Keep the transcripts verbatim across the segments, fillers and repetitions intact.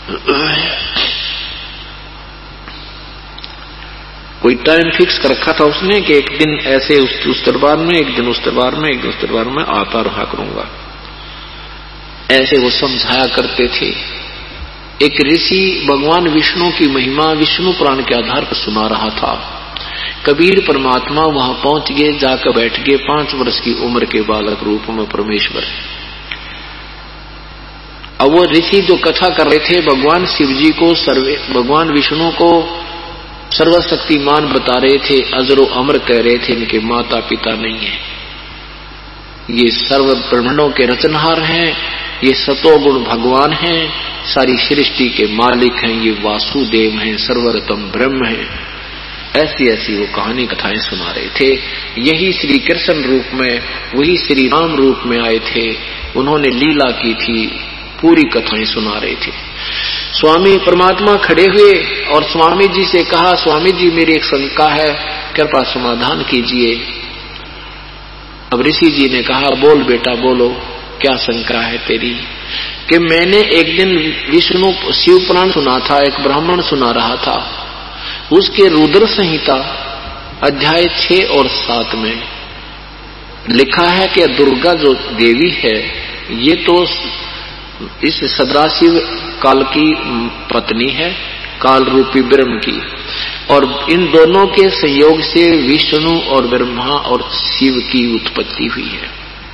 कोई time fix कर रखा था उसने कि एक दिन ऐसे उस, उस दरबार में, एक दिन उस दरबार में, एक दिन उस दरबार में आता रहा करूंगा। ऐसे वो समझाया करते थे। एक ऋषि भगवान विष्णु की महिमा विष्णु पुराण के आधार पर सुना रहा था। कबीर परमात्मा वहां पहुंच गए, जाकर बैठ गए, पांच वर्ष की उम्र के बालक रूप में परमेश्वर। अब वो ऋषि जो कथा कर रहे थे भगवान शिव जी को, सर्वे भगवान विष्णु को सर्वशक्तिमान बता रहे थे, अजरो अमर कह रहे थे, इनके माता पिता नहीं है, ये सर्व ब्रह्मांडों के रचनहार हैं, ये सतोगुण भगवान हैं, सारी सृष्टि के मालिक हैं, ये वासुदेव हैं, सर्वरतम ब्रह्म हैं। ऐसी ऐसी वो कहानी कथाएं सुना रहे थे। यही श्री कृष्ण रूप में, वही श्री राम रूप में आए थे, उन्होंने लीला की थी, पूरी कथाएं सुना रहे थे। स्वामी परमात्मा खड़े हुए और स्वामी जी से कहा, स्वामी जी मेरी एक शंका है, कृपा समाधान कीजिए। अब ऋषि जी ने कहा, बोल बेटा बोलो, क्या शंका है तेरी? कि मैंने एक दिन विष्णु शिव पुराण सुना था, एक ब्राह्मण सुना रहा था, उसके रुद्र संहिता अध्याय छह और सात में लिखा है कि दुर्गा जो देवी है ये तो इस सदाशिव काल की पत्नी है, काल रूपी ब्रह्म की, और इन दोनों के संयोग से विष्णु और ब्रह्मा और शिव की उत्पत्ति हुई है।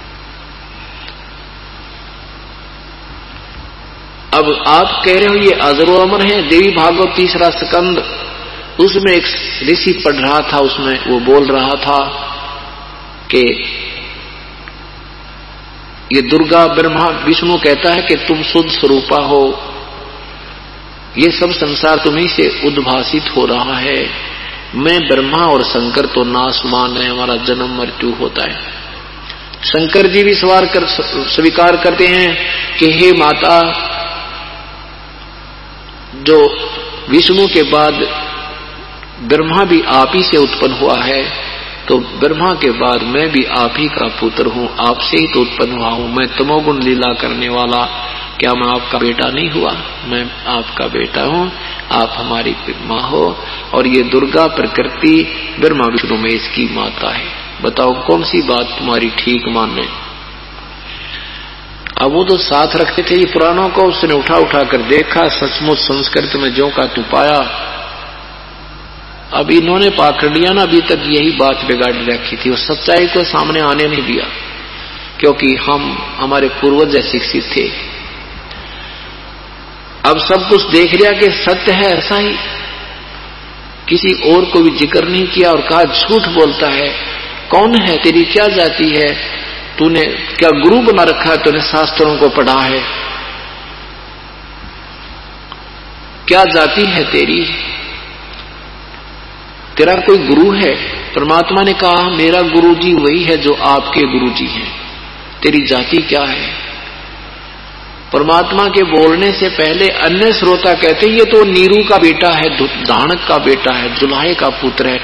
अब आप कह रहे हो ये अजरो अमर है। देवी भागवत तीसरा स्कंद, उसमें एक ऋषि पढ़ रहा था, उसमें वो बोल रहा था कि ये दुर्गा ब्रह्मा विष्णु कहता है कि तुम शुद्ध स्वरूपा हो, ये सब संसार तुम्हीं से उद्भासित हो रहा है, मैं ब्रह्मा और शंकर तो नाशवान है, हमारा जन्म मृत्यु होता है। शंकर जी भी सवार कर स्वीकार करते हैं कि हे माता, जो विष्णु के बाद ब्रह्मा भी आप ही से उत्पन्न हुआ है, तो ब्रह्मा के बाद मैं भी आप ही का पुत्र हूं, आपसे ही तो उत्पन्न हुआ हूं, मैं तमोगुण लीला करने वाला, क्या मैं आपका बेटा नहीं हुआ? मैं आपका बेटा हूं, आप हमारी माँ हो, और ये दुर्गा प्रकृति ब्रह्मा विष्णु में इसकी माता है। बताओ कौन सी बात तुम्हारी ठीक माने? अब वो तो साथ रखते थे ये पुराणों को, उसने उठा उठा कर देखा, सचमुच संस्कृत में ज्यों का तू पाया। अब इन्होंने पाखंडियां ना अभी तक यही बात बिगाड़ रखी थी, वो सच्चाई को सामने आने नहीं दिया, क्योंकि हम हमारे पूर्वज शिक्षित थे। अब सब कुछ देख लिया कि सत्य है ऐसा ही, किसी और को भी जिक्र नहीं किया और कहा झूठ बोलता है, कौन है, तेरी क्या जाति है, तूने क्या गुरु बना रखा है, तूने शास्त्रों को पढ़ा है, क्या जाति है तेरी, तेरा कोई गुरु है? परमात्मा ने कहा मेरा गुरु जी वही है जो आपके गुरु जी हैं, तेरी जाति क्या है? परमात्मा के बोलने से पहले अन्य श्रोता कहते ये तो नीरू का बेटा है, दानक का बेटा है, जुलाहे का पुत्र है,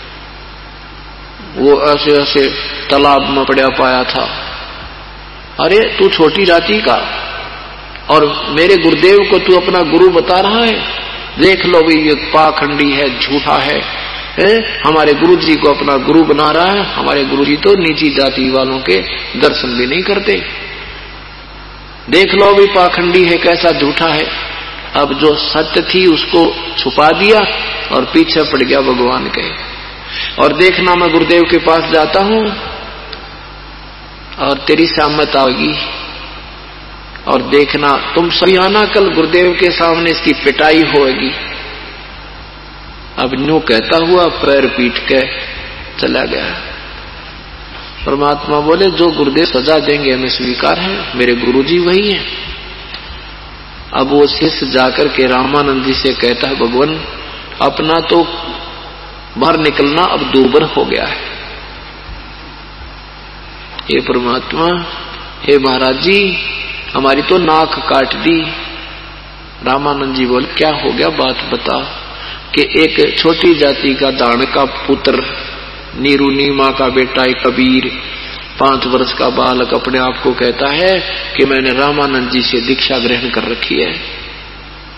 वो ऐसे ऐसे तालाब में पड़ा पाया था। अरे तू छोटी जाति का, और मेरे गुरुदेव को तू अपना गुरु बता रहा है? देख लो भी ये पाखंडी है, झूठा है, है? हमारे गुरु जी को अपना गुरु बना रहा है। हमारे गुरु जी तो नीची जाति वालों के दर्शन भी नहीं करते। देख लो भी पाखंडी है, कैसा झूठा है। अब जो सत्य थी उसको छुपा दिया और पीछे पड़ गया भगवान के। और देखना मैं गुरुदेव के पास जाता हूं और तेरी सामत आएगी, और देखना तुम सभी आना कल गुरुदेव के सामने इसकी पिटाई होगी। अब न्यू कहता हुआ पैर पीट के चला गया। परमात्मा बोले जो गुरुदेव सजा देंगे हमें स्वीकार है, मेरे गुरुजी वही हैं। अब वो शिष्य जाकर के रामानंद जी से कहता है भगवान अपना तो बाहर निकलना अब दूभर हो गया है। हे परमात्मा, हे महाराज जी, हमारी तो नाक काट दी। रामानंद जी बोले क्या हो गया, बात बता। कि एक छोटी जाति का दान का पुत्र, नीरू नीमा का बेटा एक कबीर, पांच वर्ष का बालक अपने आप को कहता है कि मैंने रामानंद जी से दीक्षा ग्रहण कर रखी है।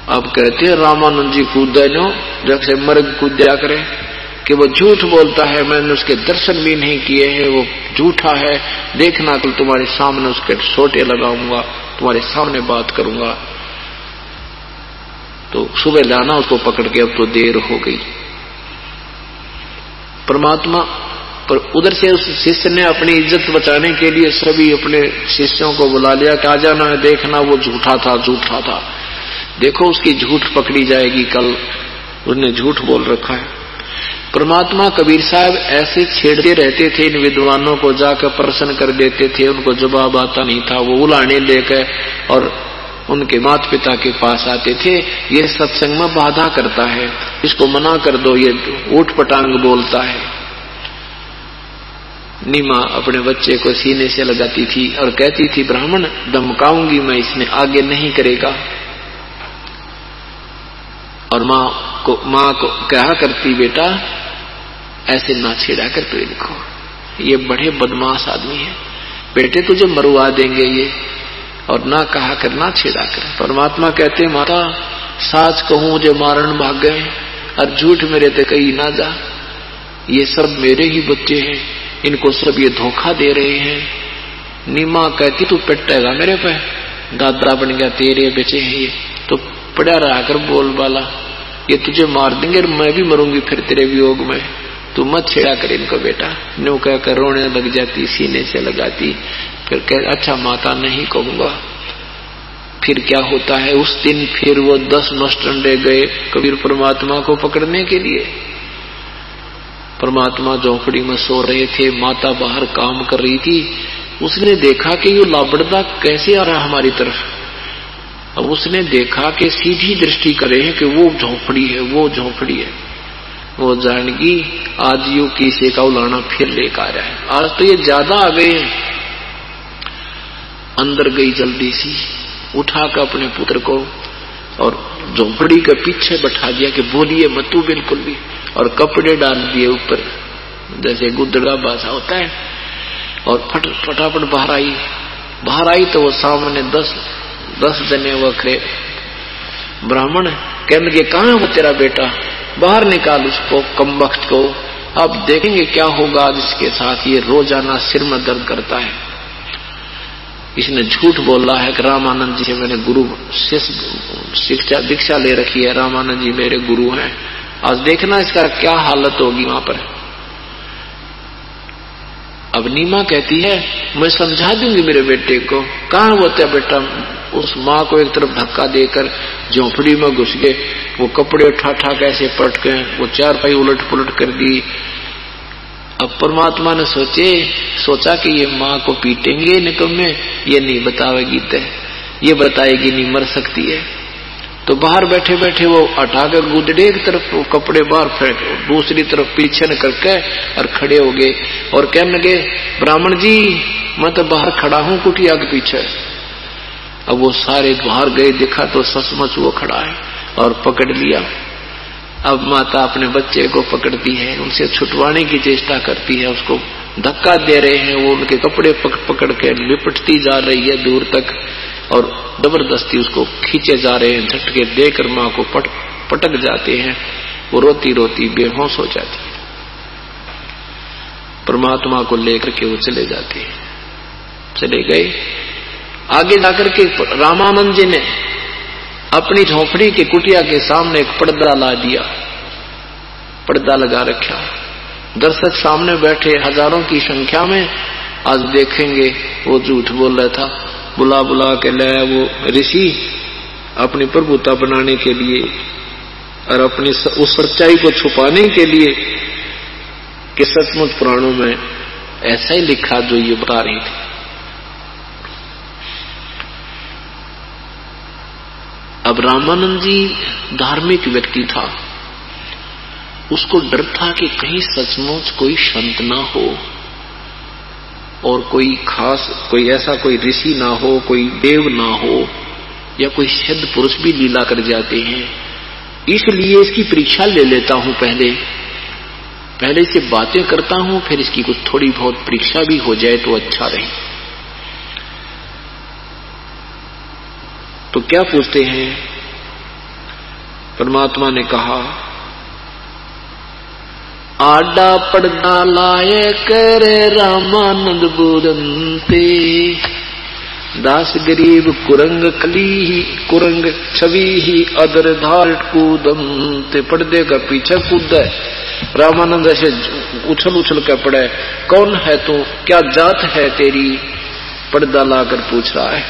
अब कहते हैं रामानंद जी कूदे नो जैसे मर्ग कूद जा करे कि वो झूठ बोलता है, मैंने उसके दर्शन भी नहीं किए हैं, वो झूठा है, देखना कल तुम्हारे सामने उसके सोटे लगाऊंगा, तुम्हारे सामने बात करूंगा। तो सुबह लाना उसको पकड़ के, अब तो देर हो गई। परमात्मा पर उधर से उस शिष्य ने अपनी इज्जत बचाने के लिए सभी अपने शिष्यों को बुला लिया कि आ जाना है, देखना वो झूठा था झूठा था, देखो उसकी झूठ पकड़ी जाएगी कल, उसने झूठ बोल रखा है। परमात्मा कबीर साहब ऐसे छेड़ते रहते थे इन विद्वानों को, जाकर प्रश्न कर देते थे, उनको जवाब आता नहीं था, वो उलाने लेकर और उनके माता पिता के पास आते थे। ये सत्संग में बाधा करता है, इसको मना कर दो, ये ऊट पटांग बोलता है। नीमा अपने बच्चे को सीने से लगाती थी और कहती थी ब्राह्मण धमकाऊंगी मैं, इसने आगे नहीं करेगा। और माँ को माँ को कहा करती बेटा ऐसे ना छेड़ा कर तो इनको, ये बड़े बदमाश आदमी है, बेटे तुझे मरवा देंगे ये, और ना कहा कर ना छेड़ा कर। परमात्मा कहते माता साच कहूं मुझे मारन भाग गए और झूठ मेरे ते कही ना जा, ये सब मेरे ही बच्चे हैं, इनको सब ये धोखा दे रहे हैं। नीमा कहती तू पिटेगा मेरे पे, दादा बन गया तेरे बच्चे हैं ये, तो पड़ा रहा कर बोल वाला, ये तुझे मार देंगे और मैं भी मरूंगी फिर तेरे वियोग में, तू मत छेड़ा कर इनको बेटा। नो कहकर रोने लग जाती, सीने से लगाती, फिर कह अच्छा माता नहीं कहूंगा। फिर क्या होता है उस दिन, फिर वो दस मस्टंडे गए कबीर परमात्मा को पकड़ने के लिए। परमात्मा झोंपड़ी में सो रहे थे, माता बाहर काम कर रही थी, उसने देखा कि ये लाबड़दा कैसे आ रहा हमारी तरफ। अब उसने देखा कि सीधी दृष्टि करे है कि वो झोंपड़ी है, वो झोंपड़ी है। वो जानगी आज यू किसी का उलाना फिर लेकर आ रहा है, आज तो ये ज्यादा आ गए हैं। अंदर गई जल्दी सी, उठाकर अपने पुत्र को और झोंपड़ी के पीछे बैठा दिया कि बोलिए मत तू बिल्कुल भी, और कपड़े डाल दिए ऊपर जैसे गुदड़ा बासा होता है, और फट फटाफट बाहर आई। बाहर आई तो वो सामने दस दस जने वो खड़े। ब्राह्मण कहने लगे कहाँ है वो तेरा बेटा, बाहर निकाल उसको कमबख्त को, अब देखेंगे क्या होगा आज इसके साथ, ये रोजाना सिर में दर्द करता है। इसने झूठ बोला है कि रामानंद जी से मैंने गुरु शिक्षा दीक्षा ले रखी है, रामानंद जी मेरे गुरु हैं, आज देखना इसका क्या हालत होगी वहां पर। अब नीमा कहती है मैं समझा दूंगी मेरे बेटे को, कहाँ होता है बेटा। उस माँ को एक तरफ धक्का देकर झोंपड़ी में घुस गए, वो कपड़े उठा उठा कैसे पलट गए, वो चार पाई उलट पुलट कर दी। अब परमात्मा ने सोचे सोचा कि ये माँ को पीटेंगे निकम्मे, ये नहीं बतावेगी तय, ये बताएगी नहीं मर सकती है। तो बाहर बैठे बैठे वो हटाकर गुदड़े एक तरफ वो कपड़े बाहर फेंक, दूसरी तरफ पीछे न करके और खड़े हो गए और कहने लगे ब्राह्मण जी मैं तो बाहर खड़ा हूं कुटिया के पीछे। अब वो सारे बाहर गए, देखा तो सचमुच वो खड़ा है और पकड़ लिया। अब माता अपने बच्चे को पकड़ती है, उनसे छुटवाने की चेष्टा करती है, उसको धक्का दे रहे हैं, वो उनके कपड़े पकड़ पकड़ के लिपटती जा रही है दूर तक और जबरदस्ती उसको खींचे जा रहे हैं। झटके देकर माँ को पट, पटक जाते हैं, वो रोती रोती बेहोश हो जाती है। परमात्मा को लेकर के वो चले जाते हैं। चले गए आगे जाकर के रामानंद जी ने अपनी झोंपड़ी के कुटिया के सामने एक पर्दा ला दिया, पर्दा लगा रखा। दर्शक सामने बैठे हजारों की संख्या में, आज देखेंगे वो झूठ बोल रहा था, बुला बुला के लाया वो ऋषि अपनी प्रभुता बनाने के लिए और अपनी उस सच्चाई को छुपाने के लिए कि सचमुच पुराणों में ऐसा ही लिखा जो ये बता रही थी। अब रामानंद जी धार्मिक व्यक्ति था, उसको डर था कि कहीं सचमुच कोई संत ना हो और कोई खास कोई ऐसा कोई ऋषि ना हो, कोई देव ना हो या कोई सिद्ध पुरुष भी लीला कर जाते हैं। इसलिए इसकी परीक्षा ले लेता हूं, पहले पहले से बातें करता हूं, फिर इसकी कुछ थोड़ी बहुत परीक्षा भी हो जाए तो अच्छा रहे। तो क्या पूछते हैं परमात्मा ने कहा, आडा पड़दा लाए करे रामानंद बोलते, दास गरीब कुरंग कली कुरंग छवि ही अदर धार कूदमते। पर्दे का पीछे कूद है। रामानंद ऐसे उछल उछल कर पड़े, कौन है तू, क्या जात है तेरी, पर्दा लाकर पूछ रहा है।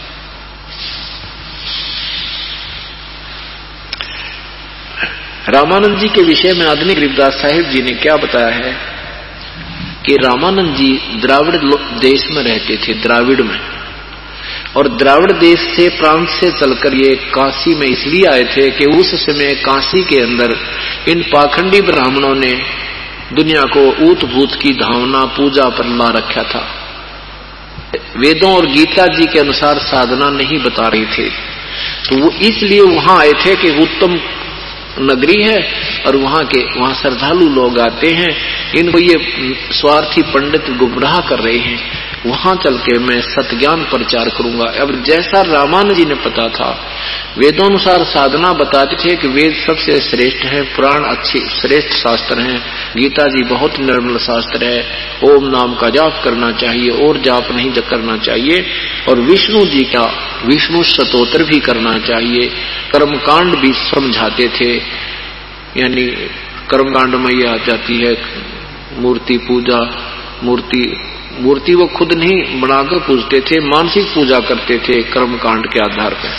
रामानंद जी के विषय में आदरणीय गरीबदास साहिब जी ने क्या बताया है कि रामानंद जी द्राविड़ देश में रहते थे, द्राविड़ में, और द्राविड़ देश से प्रांत से चलकर ये काशी में इसलिए आए थे कि उस समय काशी के अंदर इन पाखंडी ब्राह्मणों ने दुनिया को ऊत भूत की धावना पूजा पर ला रखा था। वेदों और गीता जी के अनुसार साधना नहीं बता रही थे, तो वो इसलिए वहां आए थे कि उत्तम नगरी है और वहां के वहां श्रद्धालु लोग आते हैं, इनको ये स्वार्थी पंडित गुमराह कर रहे हैं, वहां चल के मैं सत्ज्ञान प्रचार करूंगा। अब जैसा रामानंद जी ने पता था, वेदोनुसार साधना बताते थे कि वेद सबसे श्रेष्ठ है, पुराण अच्छे श्रेष्ठ शास्त्र हैं, गीता जी बहुत निर्मल शास्त्र है, ओम नाम का जाप करना चाहिए और जाप नहीं करना चाहिए, और विष्णु जी का विष्णु स्तोत्र भी करना चाहिए, कर्मकांड भी समझाते थे। यानी कर्मकांड में यह आ जाती है मूर्ति पूजा, मूर्ति मूर्ति वो खुद नहीं बनाकर पूजते थे, मानसिक पूजा करते थे कर्मकांड के आधार पर।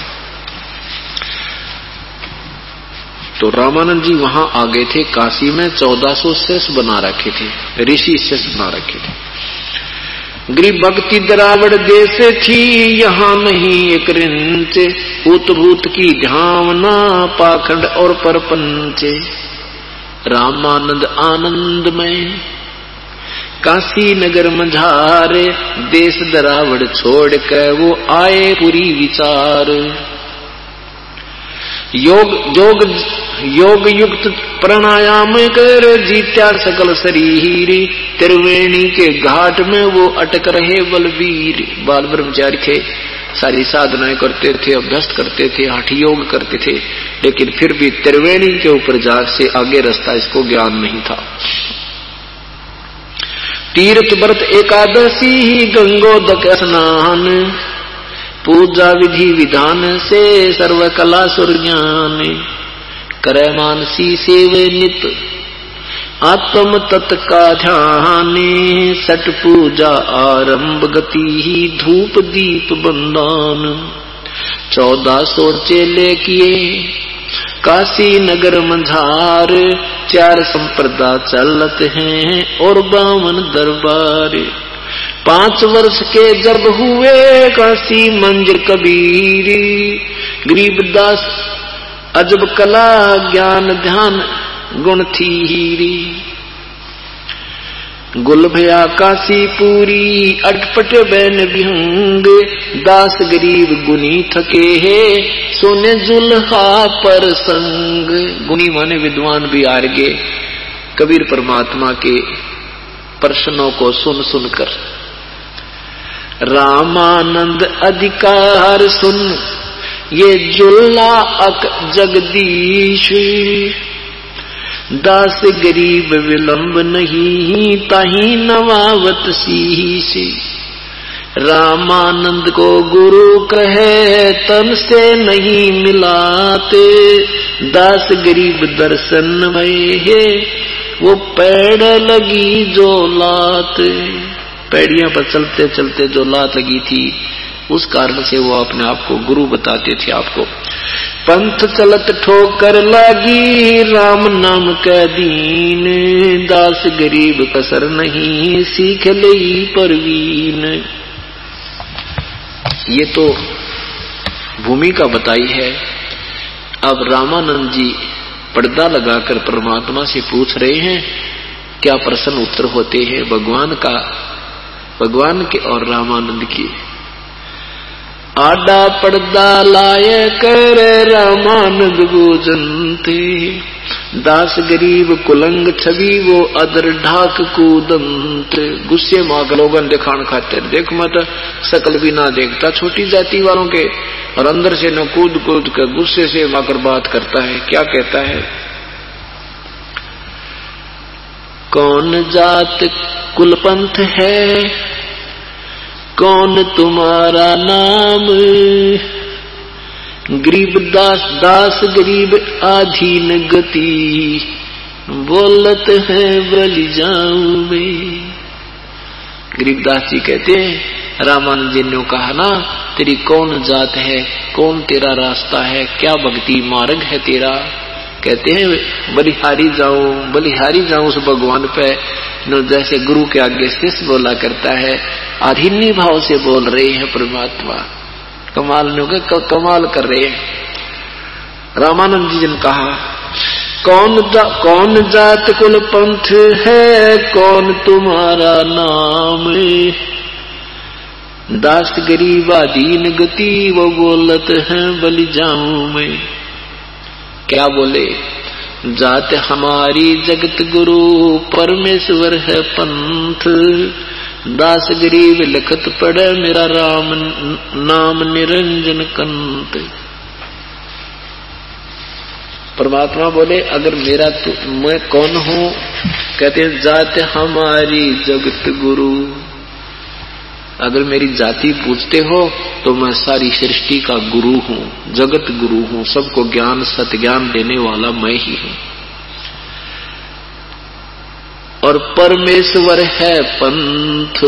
तो रामानंद जी वहां आ गए थे काशी में, चौदह सौ शेष बना रखे थे, ऋषि शेष बना रखे थे। गरीब भक्ति द्राविड़ देश थी, यहाँ नहीं एक रिंच, भूत भूत की झावना पाखंड और परपंच। रामानंद आनंद में काशी नगर मझारे, देश द्राविड़ छोड़ कर वो आए पूरी विचार। योग योग योग युक्त प्राणायाम कर जीत्या सकल शरीर, त्रिवेणी के घाट में वो अटक रहे बलवीर। बाल ब्रह्मचारी थे, सारी साधनाएं करते थे, अभ्यस्त करते थे, हठ योग करते थे, लेकिन फिर भी त्रिवेणी के ऊपर जा से आगे रास्ता इसको ज्ञान नहीं था। तीर्थ व्रत एकादशी ही गंगोदक स्नान, पूजा विधि विधान से सर्व कला सुरज्ञान। करे मानसी सेवे नित आत्म तत् का ध्यान, सट पूजा आरंभ गति ही धूप दीप बंदान। चौदह सौ चेले किए काशी नगर मंझार, चार संप्रदा चलत हैं और बावन दरबार। पांच वर्ष के जब हुए काशी मंजिर कबीर, गरीबदास अजब कला ज्ञान ध्यान गुण थी हीरी। गुल भया काशी पूरी अटपट बैन विहंग, दास गरीब गुनी थके है सोने जुल्हा पर संग। गुनी माने विद्वान भी हार गए कबीर परमात्मा के प्रश्नों को सुन सुनकर। रामानंद अधिकार सुन ये जुल्ला अक जगदीश, दास गरीब विलंब नहीं ताही नवावत शीश। रामानंद को गुरु कहे तन से नहीं मिलाते, दास गरीब दर्शन में है वो पैड़ लगी जो लात। पैड़ियां पर चलते चलते जो लात लगी थी, उस कारण से वो अपने आप को गुरु बताते थे आपको। पंथ चलत ठोकर लागी राम नाम का दीन, दास गरीब कसर नहीं सीख लई परवीन। ये तो भूमिका बताई है। अब रामानंद जी पर्दा लगाकर परमात्मा से पूछ रहे हैं, क्या प्रश्न उत्तर होते हैं भगवान का, भगवान के और रामानंद की। आडा पर्दा लाए कर रामानंद गोजनते, दास गरीब कुलंग छवि वो अदर ढाक कूदंत। गुस्से माँ लोगन दिखान खातिर, देख मत शकल भी ना देखता छोटी जाति वालों के, और अंदर से न कूद कूद कर गुस्से से माकर बात करता है। क्या कहता है? कौन जात कुल पंथ है, कौन तुम्हारा नाम, गरीब दास दास गरीब आधीन गति, बोलत है बलि जाऊं मैं। गरीबदास जी कहते हैं रामानंद जी ने कहा ना, तेरी कौन जात है, कौन तेरा रास्ता है, क्या भक्ति मार्ग है तेरा। कहते हैं बलिहारी जाऊं बलिहारी जाऊं उस भगवान पे, जैसे गुरु के आगे शिष्य बोला करता है, अधीनी भाव से बोल रहे हैं परमात्मा। कमाल ने कमाल कर रहे हैं। रामानंद जी ने कहा कौन जा, कौन जात कुल पंथ है, कौन तुम्हारा नाम, दास गरीब अधीन गति, वो बोलत है बलि जाऊं मैं। क्या बोले? जात हमारी जगत गुरु, परमेश्वर है पंथ, दास गरीब लिखत पड़े मेरा राम नाम निरंजन कंत। परमात्मा बोले अगर मेरा तो मैं कौन हूं? कहते हैं जात हमारी जगत गुरु। अगर मेरी जाति पूछते हो तो मैं सारी सृष्टि का गुरु हूं, जगत गुरु हूं, सबको ज्ञान सत्य ज्ञान देने वाला मैं ही हूं। और परमेश्वर है पंथ,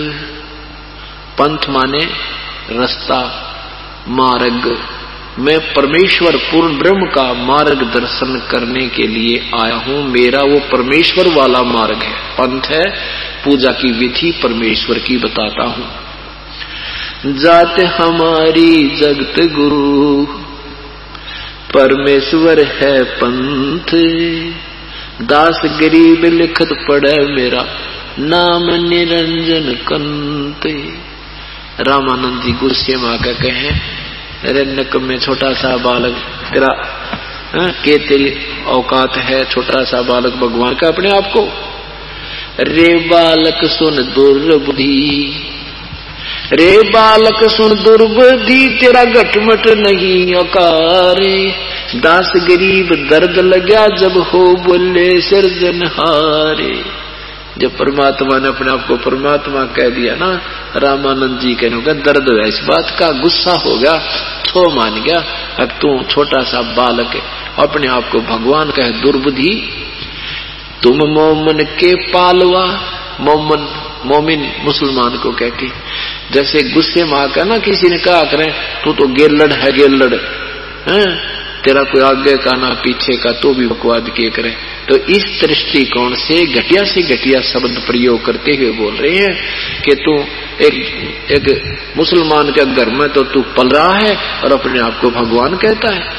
पंथ माने रास्ता मार्ग। मैं परमेश्वर पूर्ण ब्रह्म का मार्ग दर्शन करने के लिए आया हूं, मेरा वो परमेश्वर वाला मार्ग है, पंथ है। पूजा की विधि परमेश्वर की बताता हूं। जात हमारी जगत गुरु, परमेश्वर है पंथ, दास गरीब लिखत पड़े मेरा नाम निरंजन कंत। रामानंद जी गुस्से में आकर कहे, अरे नकम में छोटा सा बालक तेरा है, के तेरी औकात है, छोटा सा बालक भगवान का अपने आप को। रे बालक सुन दुर्बुद्धि, रे बालक सुन दुर्बुद्धि, तेरा घटमट नहीं अकारे, दास गरीब दर्द लगा जब हो बोले सिरजनहारे। जब परमात्मा ने अपने आप को परमात्मा कह दिया ना, रामानंद जी कहने का दर्द हुआ इस बात का, गुस्सा हो गया, छो मान गया। अब तू छोटा सा बालक है, अपने आप को भगवान कहे दुर्बुद्धि। तुम मोमन के पालवा, मोमन मोमिन मुसलमान को कहती, जैसे गुस्से में आकर ना किसी ने कहा करें तू तो गेलड़ है गेलड़ है, तेरा कोई आगे का ना पीछे का, तो भी बकवाद किए करें। तो इस दृष्टिकोण से घटिया से घटिया शब्द प्रयोग करते हुए बोल रहे हैं कि तू एक एक मुसलमान के घर में तो तू पल रहा है और अपने आप को भगवान कहता है।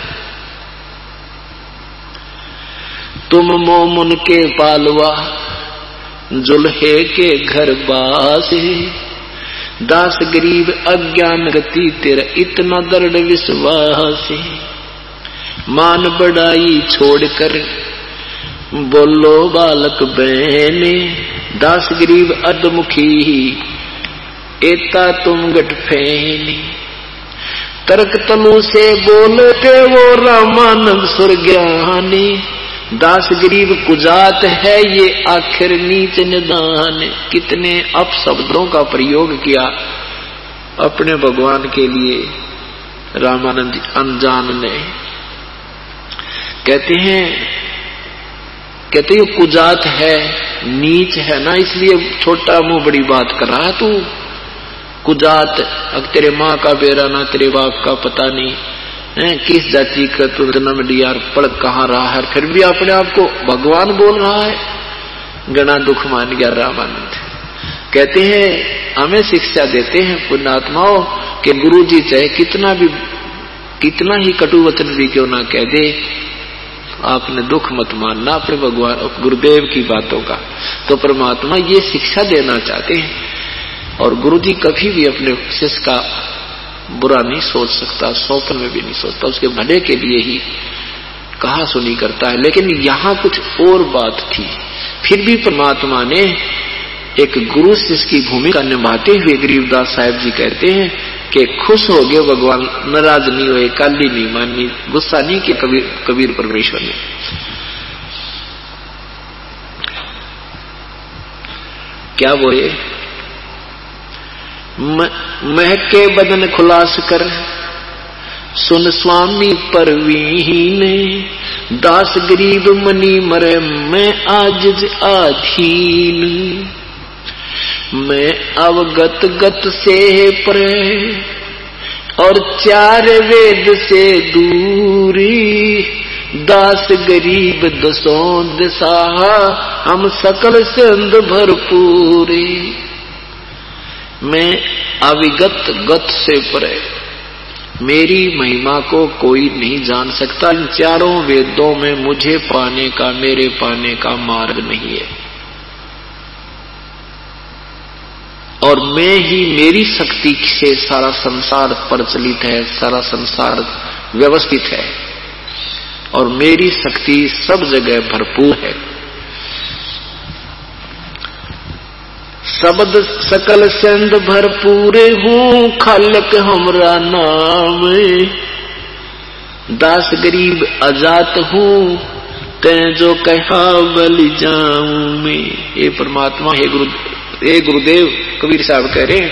तुम मोमुन के पालवा, जुल्हे के घर बासे, दास गरीब अज्ञान गति, तेरा इतना दृढ़ विश्वास। मान बढ़ाई छोड़कर बोलो बालक बहने, दास गरीब अधमुखी, एता तुम गट फैनी। तर्क तनु से बोलते वो रामानंद सुर ज्ञानी, दास गरीब कुजात है ये आखिर नीच निदान। कितने अपशब्दों का प्रयोग किया अपने भगवान के लिए रामानंद अनजान ने। कहते हैं कहते हैं कुजात है, नीच है ना, इसलिए छोटा मुंह बड़ी बात कर रहा है तू। कुजात, अब तेरे माँ का बेरा ना तेरे बाप का पता नहीं है, किस जाति का तू जन्म लिया, पढ़ कहाँ रहा है, फिर भी अपने आप को भगवान बोल रहा है। गणा दुख मान गया रामानंद। कहते हैं हमें शिक्षा देते हैं पुण्यात्माओं कि गुरु जी चाहे कितना भी कितना ही कटु वचन भी क्यों ना कह दे, आपने दुख मत मानना अपने भगवान गुरुदेव की बातों का। तो परमात्मा ये शिक्षा देना चाहते हैं, और गुरु जी कभी भी अपने शिष्य का बुरा नहीं सोच सकता, सौपन में भी नहीं सोचता, उसके भले के लिए ही कहा सुनी करता है। लेकिन यहां कुछ और बात थी। फिर भी परमात्मा ने एक गुरु शिष्य की भूमिका निभाते हुए गरीबदास साहब जी कहते हैं कि खुश हो गए भगवान, नाराज नहीं हुए, काली नहीं मानी, गुस्सा नहीं किया कबीर कबीर परमेश्वर ने। क्या बोले, महके बदन खुलास कर सुन स्वामी परवीन, दास गरीब मनी मरे मैं आजिज आधीन, मैं अवगत गत से परे और चार वेद से दूरी, दास गरीब दसों दिशा हम सकल संद भरपूरी। मैं अविगत गत से परे, मेरी महिमा को कोई नहीं जान सकता। इन चारों वेदों में मुझे पाने का, मेरे पाने का मार्ग नहीं है। और मैं ही, मेरी शक्ति से सारा संसार प्रचलित है, सारा संसार व्यवस्थित है और मेरी शक्ति सब जगह भरपूर है। शब्द सकल संद भरपूर हूँ, खालक हमरा नाम, दास गरीब अजात हूँ, तै जो कहा बलि जाऊं मैं। हे परमात्मा, हे गुरु, हे गुरुदेव कबीर साहब कह रहे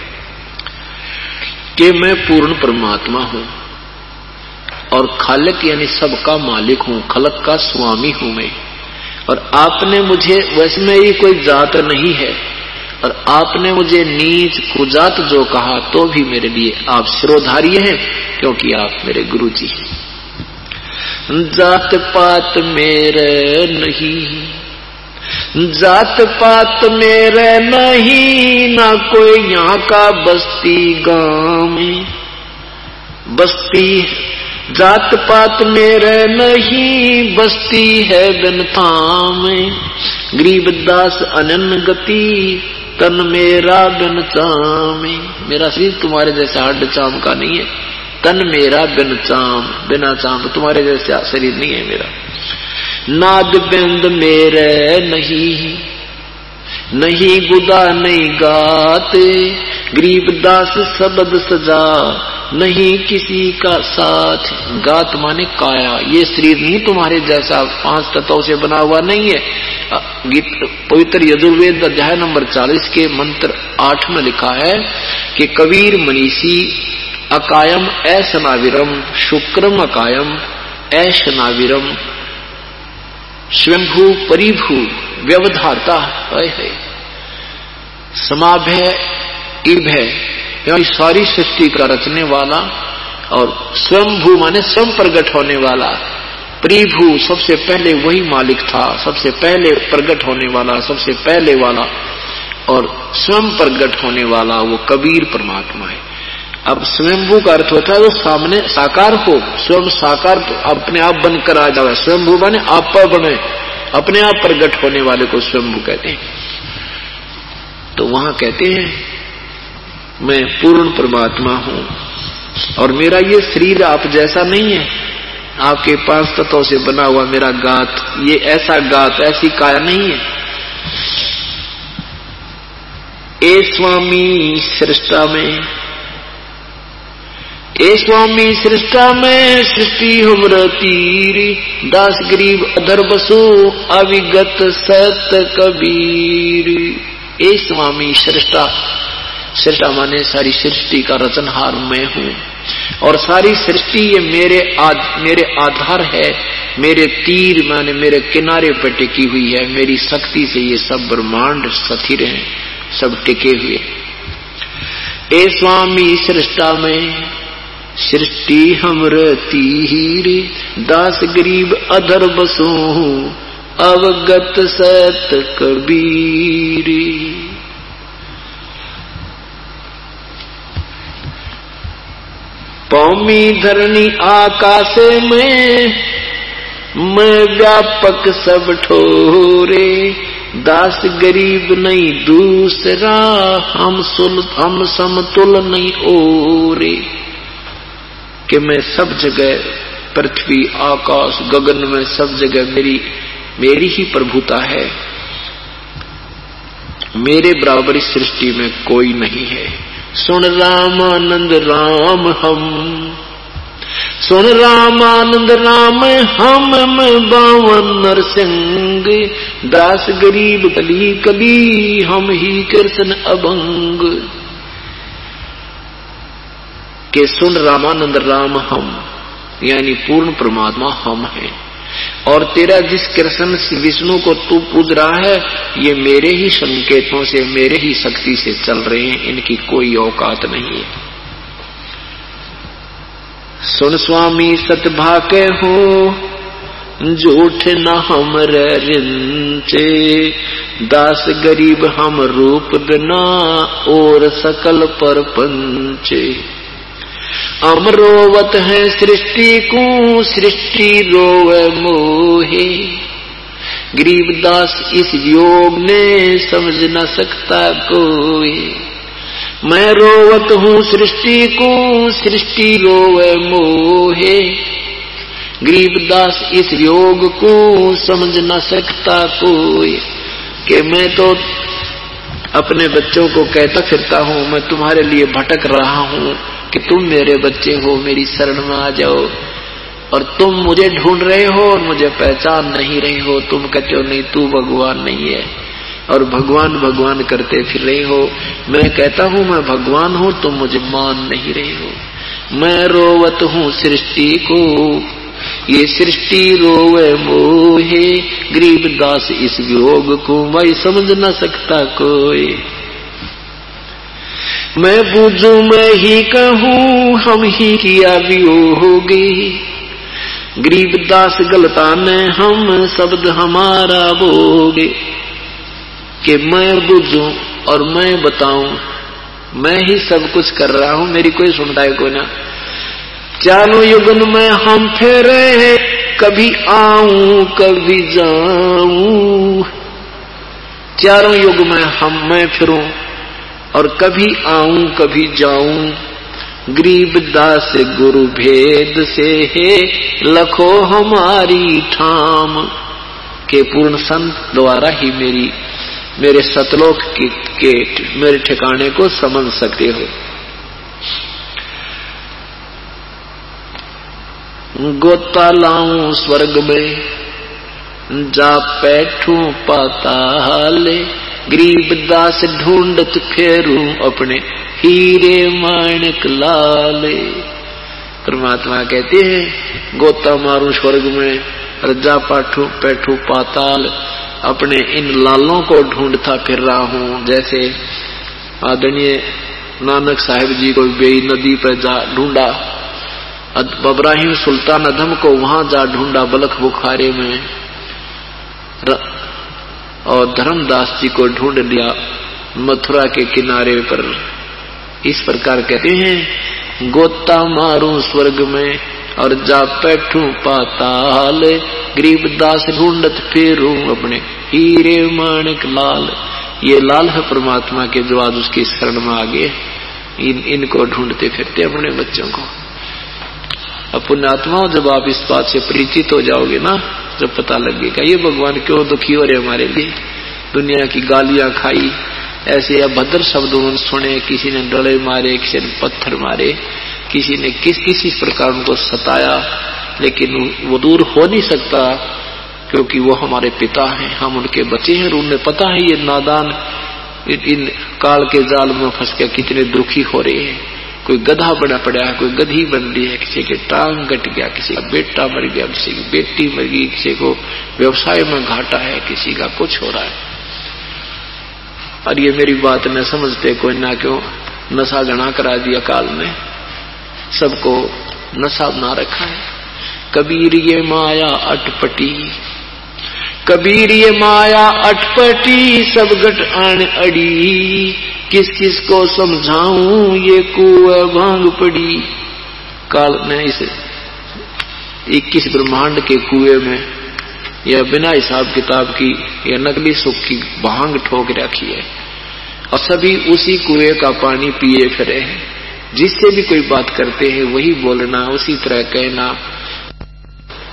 कि मैं पूर्ण परमात्मा हूं और खालक यानी सबका मालिक हूं, खलक का स्वामी हूं मैं। और आपने मुझे, वैसे मेरी कोई जात नहीं है, और आपने मुझे नीच कुजात जो कहा तो भी मेरे लिए आप शिरोधार्य हैं, क्योंकि आप मेरे गुरु जी हैं। जात पात मेरे नहीं, जात पात मेरे नहीं, ना कोई यहाँ का बस्ती गांव में बस्ती। जात पात मेरे नहीं, बस्ती है बिनता में, गरीबदास अनन गति, तन मेरा बिन चाम। मेरा शरीर तुम्हारे जैसा हड्ड चाम का नहीं है, तन मेरा बिन चाम, बिना चाम तुम्हारे जैसा शरीर नहीं है मेरा। नाद बिंद मेरे नहीं, नहीं गुदा नहीं गाते, गरीबदास शब्द सजा नहीं किसी का साथ। गात माने काया, ये शरीर नहीं तुम्हारे जैसा पांच तत्वों से बना हुआ नहीं है। गीत पवित्र यजुर्वेद अध्याय नंबर चालीस के मंत्र आठ में लिखा है कि कबीर मनीषी अकायम ऐसनाविरम, शुक्रम अकायम ऐशनाविरम, स्वयंभू परिभू व्यवधाता है, समाभय इभय, यानी सारी सृष्टि का रचने वाला, और स्वयंभू माने स्वयं प्रकट होने वाला, परिभू सबसे पहले वही मालिक था, सबसे पहले प्रकट होने वाला, सबसे पहले वाला, और स्वयं प्रकट होने वाला वो कबीर परमात्मा है। अब स्वयंभू का अर्थ होता है वो सामने साकार हो, स्वयं साकार अपने आप बनकर आ जाए। स्वयंभू बने आप बने, अपने आप प्रकट होने वाले को स्वयंभू कहते हैं। तो वहां कहते हैं मैं पूर्ण परमात्मा हूं और मेरा ये शरीर आप जैसा नहीं है, आपके पांच तत्वों से बना हुआ मेरा गात, ये ऐसा गात, ऐसी काया नहीं है। ए स्वामी सृष्टा में, ए स्वामी सृष्टा में सृष्टि हमरा तीरी, दास गरीब अधर बसो अविगत सत कबीर। ए स्वामी सृष्टा, सृष्टा माने सारी सृष्टि का रचनहार मैं हूं और सारी सृष्टि ये मेरे आद, मेरे आधार है, मेरे तीर माने मेरे किनारे पर टिकी हुई है, मेरी शक्ति से ये सब ब्रह्मांड स्थिर हैं, सब टिके हुए। ए स्वामी सृष्टा में सृष्टि हमर तीर, दास गरीब अधर बसो अवगत सत कबीर। पौमी धरणी आकाश में मैं व्यापक सब ठोरे, दास गरीब नहीं दूसरा हम सुल हम समतुल नहीं ओरे। कि मैं सब जगह पृथ्वी आकाश गगन में सब जगह मेरी मेरी ही प्रभुता है। मेरे बराबर इस सृष्टि में कोई नहीं है। सुन रामानंद राम हम, सुन रामानंद राम हम में बावन नरसिंह, दास गरीब कली कली हम ही कृष्ण अभंग। के सुन रामानंद राम हम यानी पूर्ण परमात्मा हम हैं, और तेरा जिस कृष्ण विष्णु को तू पूज रहा है ये मेरे ही संकेतों से मेरे ही शक्ति से चल रहे हैं, इनकी कोई औकात नहीं है। सुन स्वामी सतभाके हो, झूठ न हमरे रिंचे, दास गरीब हम रूप बिना और सकल पर पंचे। अमरोवत है सृष्टि को सृष्टि रोवे मोहे, गरीबदास इस योग ने समझ न सकता कोई। मैं रोवत हूँ सृष्टि को सृष्टि रोवे मोहे, गरीबदास इस योग को समझ न सकता कोई। कि मैं तो अपने बच्चों को कहता फिरता हूँ मैं तुम्हारे लिए भटक रहा हूँ कि तुम मेरे बच्चे हो, मेरी शरण में आ जाओ, और तुम मुझे ढूंढ रहे हो और मुझे पहचान नहीं रहे हो। तुम कहते हो नहीं तू भगवान नहीं है, और भगवान भगवान करते फिर रहे हो। मैं कहता हूँ मैं भगवान हूँ, तुम मुझे मान नहीं रहे हो। मैं रोवत हूँ सृष्टि को, ये सृष्टि रोवे मोहे, गरीबदास इस वियोग को भाई समझ न सकता कोई। मैं बूझू मैं ही कहूँ हम ही किया वियोगी, गरीबदास गलतान हम शब्द हमारा बोगे। कि मैं बूझू और मैं बताऊं, मैं ही सब कुछ कर रहा हूं, मेरी कोई सुनता है कोई ना। चारों युगन में हम फेरे हैं, कभी आऊं कभी जाऊं। चारों युग में हम मैं फिरूं और कभी आऊं कभी जाऊं। गरीबदास गुरु भेद से है लखो हमारी ठाम, के पूर्ण संत द्वारा ही मेरी मेरे सतलोक के, के मेरे ठिकाने को समझ सकते हो। गोता लाऊं स्वर्ग में जा बैठूं पाताल, गरीबदास ढूंढत फेरूं अपने हीरे माणिक लाले। परमात्मा कहते हैं गोता मारूं स्वर्ग में और जा पाठू बैठू पाताल, अपने इन लालों को ढूंढता फिर रहा हूं। जैसे आदरणीय नानक साहिब जी को बेई नदी पर जा ढूंढा, इब्राहिम सुल्तान अधम को वहां जा ढूंढा बलख बुखारे में, और धर्मदास जी को ढूंढ लिया मथुरा के किनारे पर। इस प्रकार कहते हैं गोता मारूं स्वर्ग में और जा बैठूं पाताल, गरीबदास ढूंढत फेरूं अपने हीरे माणिक लाल। ये लाल है परमात्मा के जो आज उसकी शरण में आ गए, इन इनको ढूंढते फिरते अपने बच्चों को। अब पुण्यात्माओं जब आप इस बात से परिचित हो जाओगे ना, जब पता लगेगा ये भगवान क्यों दुखी हो रहे हमारे लिए, दुनिया की गालियां खाई, ऐसे अभद्र शब्द उन्होंने सुने, किसी ने डले मारे, किसी ने पत्थर मारे, किसी ने किस किसी प्रकार उनको सताया, लेकिन वो दूर हो नहीं सकता क्योंकि वो हमारे पिता हैं, हम उनके बच्चे हैं। उन्हें पता है ये नादान इन काल के जाल में फंस के कितने दुखी हो रहे हैं। कोई गधा बना पड़ा है, कोई गधी बन रही है, किसी के टांग कट गया, किसी का बेटा मर गया, किसी की बेटी मर गई, किसी को व्यवसाय में घाटा है, किसी का कुछ हो रहा है। और ये मेरी बात न समझते कोई ना, क्यों नशा गणा करा दिया काल में, सबको नशा बना रखा है। कबीर ये माया अटपटी, कबीर ये माया अटपटी, सब गट आन अड़ी, किस किस को समझाऊं ये कुएं भांग पड़ी। काल ने इस इक्कीस ब्रह्मांड के कुएं में या बिना हिसाब किताब की या नकली सुख की भांग ठोक रखी है, और सभी उसी कुएं का पानी पिए फिरे हैं। जिससे भी कोई बात करते हैं वही बोलना, उसी तरह कहना,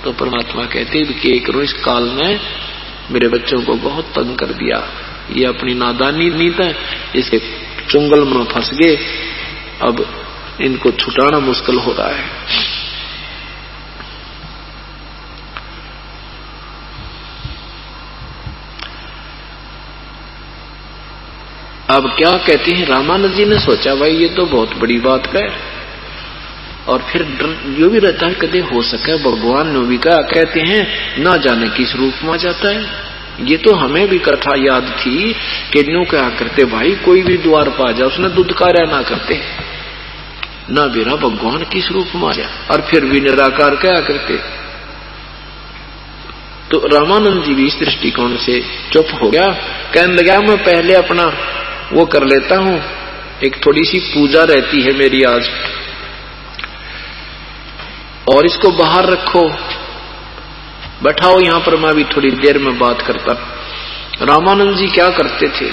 तो परमात्मा कहते कि करो, इस काल ने मेरे बच्चों को बहुत तंग कर दिया, ये अपनी नादानी नीत है, इसे चुंगल में फंस गए, अब इनको छुटाना मुश्किल हो रहा है। अब क्या कहते हैं, रामानंद जी ने सोचा भाई ये तो बहुत बड़ी बात का है, और फिर जो भी रहता है कदे हो सके भगवान ने भी कहा, कहते हैं ना जाने किस रूप में आ जाता है। ये तो हमें भी कथा याद थी कि न्यू क्या करते भाई, कोई भी द्वार पा जाए उसने दुदकारा ना करते, ना बेरा भगवान किस रूप में आ जाए, और फिर भी निराकार क्या करते। तो रामानंद जी भी इस दृष्टिकोण से चुप हो गया, कहने लगा मैं पहले अपना वो कर लेता हूं, एक थोड़ी सी पूजा रहती है मेरी आज, और इसको बाहर रखो, बैठाओ यहां पर, मैं भी थोड़ी देर में बात करता। रामानंद जी क्या करते थे,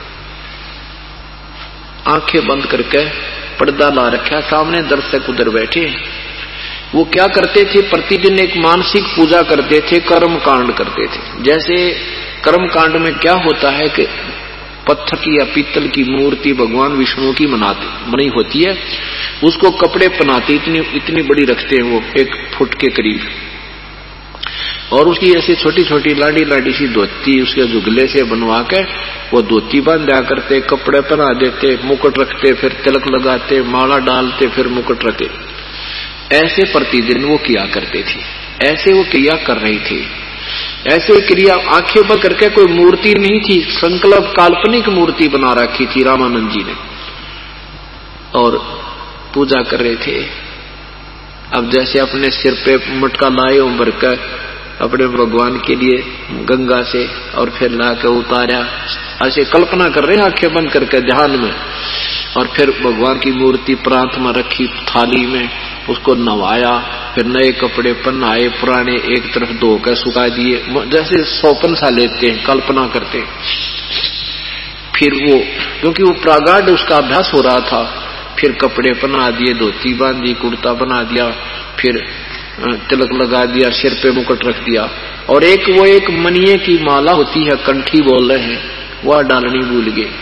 आंखें बंद करके पर्दा ला रखा, सामने दर्शक उधर बैठे, वो क्या करते थे, प्रतिदिन एक मानसिक पूजा करते थे, कर्म कांड करते थे। जैसे कर्म कांड में क्या होता है कि पत्थर की या पीतल की मूर्ति भगवान विष्णु की बनाती बनी होती है, उसको कपड़े पहनाते, इतनी इतनी बड़ी रखते हैं वो, एक फुट के करीब, और उसकी ऐसी छोटी छोटी लाडी लाडी सी धोती उसके जुगले से बनवा के वो धोती बांध दिया करते, कपड़े पहना देते, मुकुट रखते, फिर तिलक लगाते, माला डालते, फिर मुकुट रखते। ऐसे प्रतिदिन वो किया करते थे, ऐसे वो क्रिया कर रही थी। ऐसे क्रिया आंखें बंद करके, कोई मूर्ति नहीं थी, संकल्प काल्पनिक मूर्ति बना रखी थी रामानंद जी ने, और पूजा कर रहे थे। अब जैसे अपने सिर पे मटका लाए उम्र का अपने भगवान के लिए गंगा से, और फिर ला के उतारा, ऐसे कल्पना कर रहे हैं आंखें बंद करके ध्यान में, और फिर भगवान की मूर्ति प्रांत में रखी थाली में, उसको नवाया, फिर नए कपड़े पहनाए, पुराने एक तरफ धो कर सुखा दिए, जैसे सौपन सा लेते हैं, कल्पना करते हैं। फिर वो क्योंकि वो प्रागाढ़ उसका अभ्यास हो रहा था, फिर कपड़े पहना दिए, धोती बांधी, कुर्ता बना दिया, फिर तिलक लगा दिया, सिर पे मुकुट रख दिया, और एक वो एक मनिये की माला होती है, कंठी बोल रहे हैं, वह डालनी भूल गए।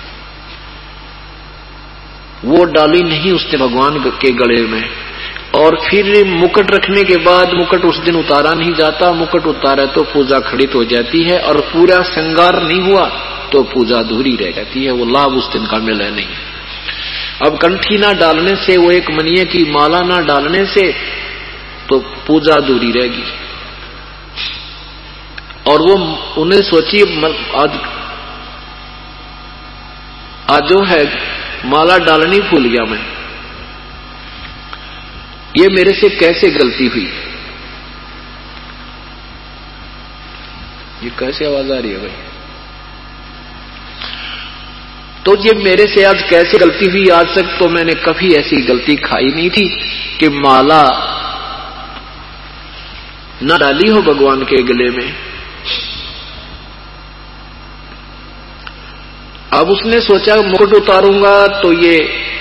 वो डाली नहीं उसने भगवान के गले में, और फिर मुकुट रखने के बाद मुकुट उस दिन उतारा नहीं जाता, मुकुट उतारा तो पूजा खंडित हो जाती है, और पूरा श्रृंगार नहीं हुआ तो पूजा अधूरी रह जाती है, वो लाभ उस दिन का मिला नहीं। अब कंठी ना डालने से, वो एक मनिये की माला ना डालने से तो पूजा अधूरी रहेगी। और वो उन्हें सोची आज आज जो है माला डालनी भूल गया मैं, ये मेरे से कैसे गलती हुई, ये कैसे आवाज आ रही है भाई, तो ये मेरे से आज कैसे गलती हुई, आज तक तो मैंने कभी ऐसी गलती खाई नहीं थी कि माला न डाली हो भगवान के गले में। अब उसने सोचा मुकुट उतारूंगा तो ये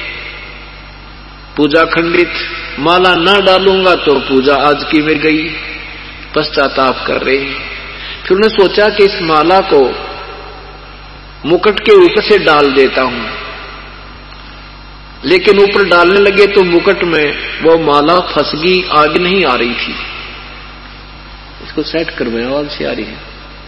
पूजा खंडित, माला न डालूंगा तो पूजा आज की मिल गई, पश्चाताप कर रहे। फिर उन्होंने सोचा कि इस माला को मुकुट के ऊपर से डाल देता हूं, लेकिन ऊपर डालने लगे तो मुकुट में वो माला फंस गई, आगे नहीं आ रही थी। इसको सेट करवाए, आवाज से आ रही है।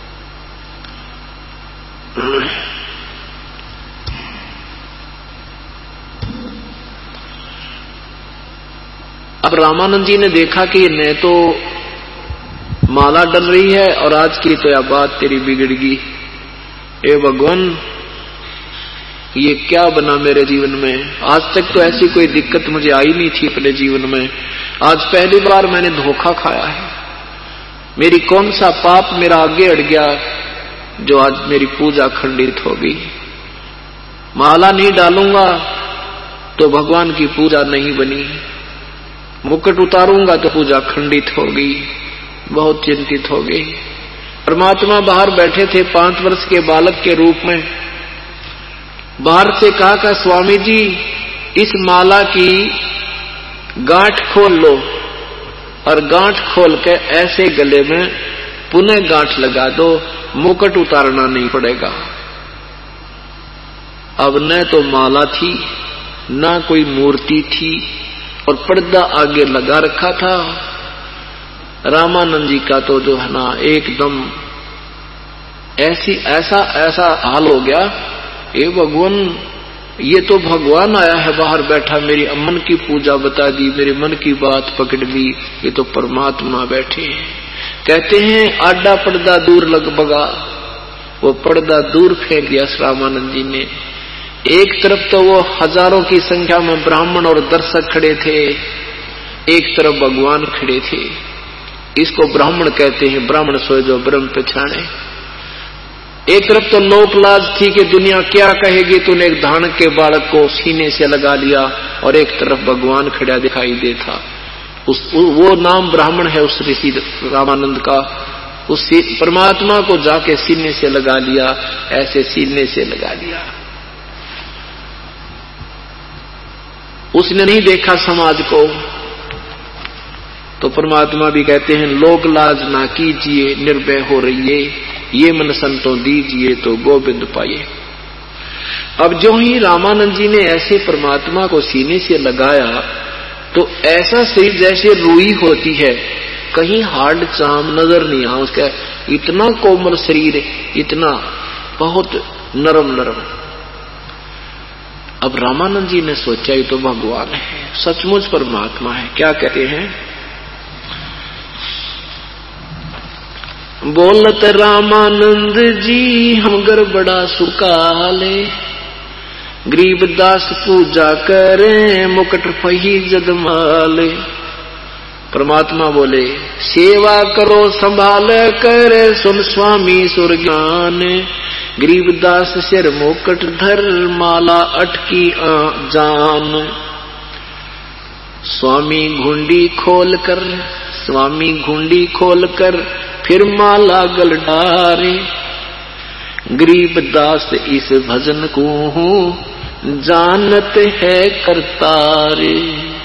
अब रामानंद जी ने देखा कि न तो माला डल रही है, और आज की तो यह बात तेरी बिगड़ गई। ए भगवान, ये क्या बना मेरे जीवन में, आज तक तो ऐसी कोई दिक्कत मुझे आई नहीं थी अपने जीवन में, आज पहली बार मैंने धोखा खाया है। मेरी कौन सा पाप मेरा आगे अड़ गया जो आज मेरी पूजा खंडित हो गई। माला नहीं डालूंगा तो भगवान की पूजा नहीं बनी, मुकुट उतारूंगा तो पूजा खंडित हो गई। बहुत चिंतित हो गई। परमात्मा बाहर बैठे थे पांच वर्ष के बालक के रूप में। बाहर से कहा का स्वामी जी इस माला की गांठ खोल लो, और गांठ खोल के ऐसे गले में पुनः गांठ लगा दो, मुकुट उतारना नहीं पड़ेगा। अब न तो माला थी, ना कोई मूर्ति थी, और पर्दा आगे लगा रखा था। रामानंद जी का तो जो है ना एकदम ऐसी ऐसा ऐसा हाल हो गया, ये भगवान, ये तो भगवान आया है बाहर बैठा, मेरी मन की पूजा बता दी, मेरे मन की बात पकड़ ली, ये तो परमात्मा बैठे हैं। कहते हैं आडा पर्दा दूर लग बगा, वो पर्दा दूर फेंक दिया रामानंद जी ने। एक तरफ तो वो हजारों की संख्या में ब्राह्मण और दर्शक खड़े थे, एक तरफ भगवान खड़े थे। इसको ब्राह्मण कहते हैं, ब्राह्मण सोए जो ब्रह्म पहचाने। एक तरफ तो लोक लाज थी कि दुनिया क्या कहेगी, तूने एक धान के बालक को सीने से लगा लिया, और एक तरफ भगवान खड़ा दिखाई देता। उस वो नाम ब्राह्मण है उस ऋषि रामानंद का। उस परमात्मा को जाके सीने से लगा लिया, ऐसे सीने से लगा लिया। उसने नहीं देखा समाज को, तो परमात्मा भी कहते हैं लोक लाज ना कीजिए, निर्भय हो रहिए, ये मन संतों दीजिए तो गोविंद पाइए। अब जो ही रामानंद जी ने ऐसे परमात्मा को सीने से लगाया, तो ऐसा शरीर जैसे रुई होती है, कहीं हार्ड चाम नजर नहीं आ उसका, इतना कोमल शरीर, इतना बहुत नरम नरम। अब रामानंद जी ने सोचा ये तो भगवान है, सचमुच परमात्मा है। क्या कहते हैं, बोलत रामानंद जी हम गड़बड़ा सुकाले, गरीबदास पूजा करे मुकुट फही जदमाले। परमात्मा बोले सेवा करो संभाल कर, सुन स्वामी सुरज्ञान, गरीबदास सिर मुकुट धर माला अटकी जान। स्वामी घुंडी खोल कर, स्वामी घुंडी खोल कर फिर माला गल डारे, गरीबदास इस भजन को हूँ जानत है करतारे।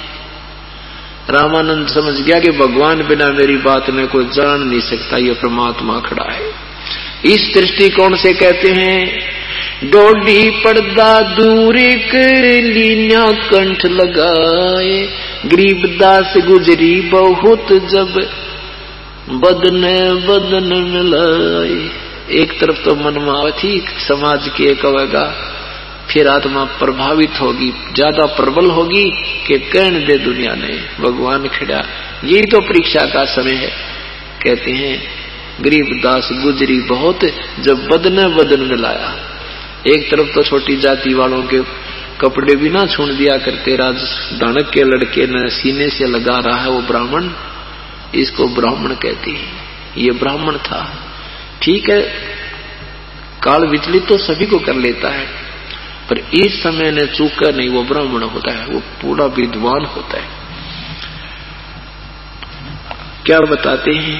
रामानंद समझ गया कि भगवान बिना मेरी बात में कोई जान नहीं सकता, ये परमात्मा खड़ा है। इस दृष्टिकोण से कहते हैं डोडी पर्दा दूर कर लीना कंठ लगाए, गरीबदास गुजरी बहुत जब बदन बदन मिलाए। एक तरफ तो मनमावती समाज के कहेगा, फिर आत्मा प्रभावित होगी, ज्यादा प्रबल होगी कि कहने दे दुनिया ने भगवान खड़ा। यही तो परीक्षा का समय है। कहते हैं गरीबदास गुजरी बहुत जब बदन बदन मिलाया। एक तरफ तो छोटी जाति वालों के कपड़े भी ना छून दिया करते, राज दानक के लड़के न सीने से लगा रहा है वो ब्राह्मण, इसको ब्राह्मण कहते हैं। ये ब्राह्मण था। ठीक है, काल विचलित तो सभी को कर लेता है, पर इस समय ने चूका नहीं, वो ब्राह्मण होता है, वो पूरा विद्वान होता है। क्या बताते हैं,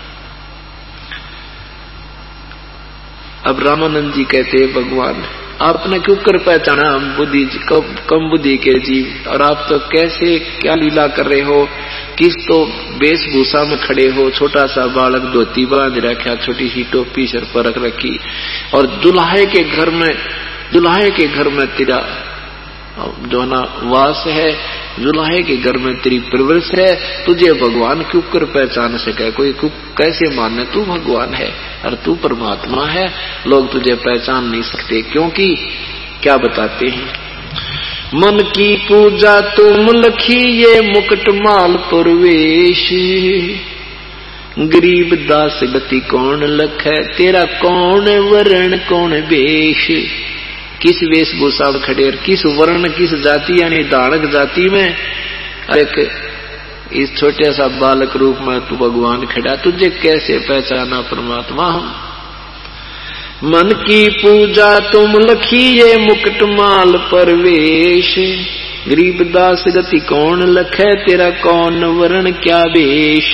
अब रामानंद जी कहते हैं भगवान आपने क्यों कर पहचाना हम बुद्धि कम बुद्धि के जीव, और आप तो कैसे क्या लीला कर रहे हो, किस तो वेशभूषा में खड़े हो, छोटा सा बालक धोती बांध रखा, छोटी सी टोपी सर पर रख रखी, और दुल्हे के घर में दुल्हे के घर में तेरा जो ना वास है, दुल्हे के घर में तेरी प्रवेश है, तुझे भगवान क्यों कर पहचान सके, कोई कैसे माने तू भगवान है और तू परमात्मा है, लोग तुझे पहचान नहीं सकते। क्योंकि क्या बताते हैं, मन की पूजा तुम लखी ये मुकुट माल परवेश, गरीब दास गति कौन लखे, तेरा कौन वर्ण कौन वेश। किस वेशभूषा में खड़े, किस वर्ण किस जाति यानी दानक जाति में एक इस छोटे सा बालक रूप में तू भगवान खड़ा, तुझे कैसे पहचाना परमात्मा हम। मन की पूजा तुम लखी ये मुकुट माल परवेश, गरीबदास गति कौन लखे, तेरा कौन वर्ण क्या वेश।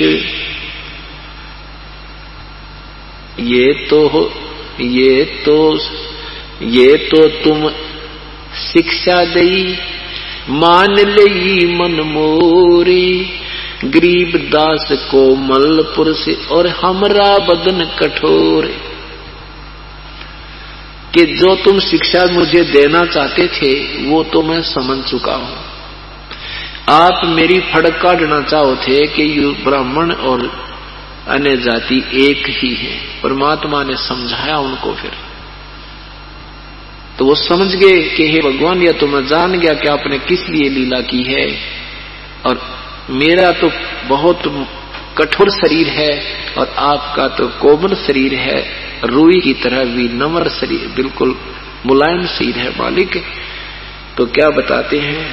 ये तो हो ये तो ये तो तुम शिक्षा दई मान लई मन मोरे, गरीब दास कोमल पुरुष और हमरा बदन कठोर, कि जो तुम शिक्षा मुझे देना चाहते थे वो तो मैं समझ चुका हूं। आप मेरी फड़क काटना चाहो थे कि ब्राह्मण और अन्य जाति एक ही है। परमात्मा ने समझाया उनको, फिर तो वो समझ गए कि हे भगवान, या तो मैं जान गया कि आपने किस लिए लीला की है, और मेरा तो बहुत कठोर शरीर है और आपका तो कोमल शरीर है, रुई की तरह भी नम्र शरीर, बिल्कुल मुलायम शरीर है मालिक। तो क्या बताते हैं,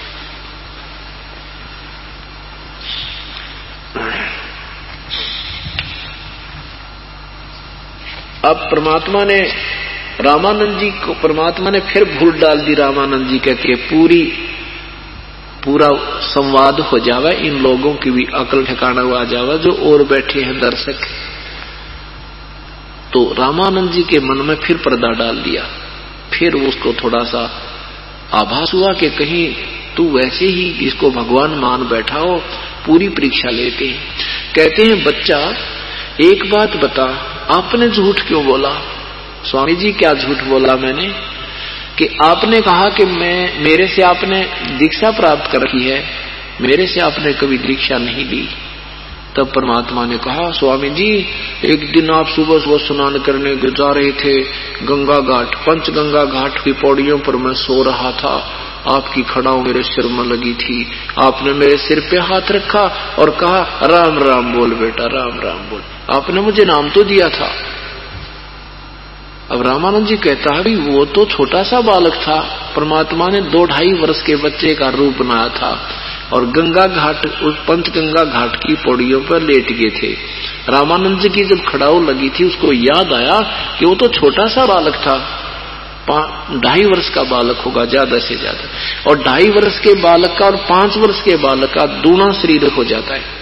अब परमात्मा ने रामानंद जी को, परमात्मा ने फिर भूल डाल दी रामानंद जी के, पूरी पूरा संवाद हो जावा, इन लोगों की भी अकल ठिकाना आ जावा जो और बैठे हैं दर्शक। तो रामानंद जी के मन में फिर पर्दा डाल दिया, फिर उसको थोड़ा सा आभास हुआ कि कहीं तू वैसे ही इसको भगवान मान बैठा हो, पूरी परीक्षा लेते हैं। कहते हैं, बच्चा एक बात बता, आपने झूठ क्यों बोला? स्वामी जी, क्या झूठ बोला मैंने? कि आपने कहा कि मैं, मेरे से आपने दीक्षा प्राप्त कर रखी है, मेरे से आपने कभी दीक्षा नहीं ली। तब परमात्मा ने कहा, स्वामी जी, एक दिन आप सुबह सुबह स्नान करने जा रहे थे गंगा घाट, पंच गंगा घाट की पौड़ियों पर मैं सो रहा था, आपकी खड़ाऊ मेरे सिर में लगी थी, आपने मेरे सिर पे हाथ रखा और कहा, राम राम बोल बेटा, राम राम बोल। आपने मुझे नाम तो दिया था। अब रामानंद जी कहता है, वो तो छोटा सा बालक था, परमात्मा ने दो ढाई वर्ष के बच्चे का रूप बनाया था और गंगा घाट, उस पंच गंगा घाट की पौड़ियों पर लेट गए थे। रामानंद जी की जब खड़ाऊ लगी थी, उसको याद आया कि वो तो छोटा सा बालक था, ढाई वर्ष का बालक होगा ज्यादा से ज्यादा, और ढाई वर्ष के बालक का और पांच वर्ष के बालक का दूना शरीर हो जाता है,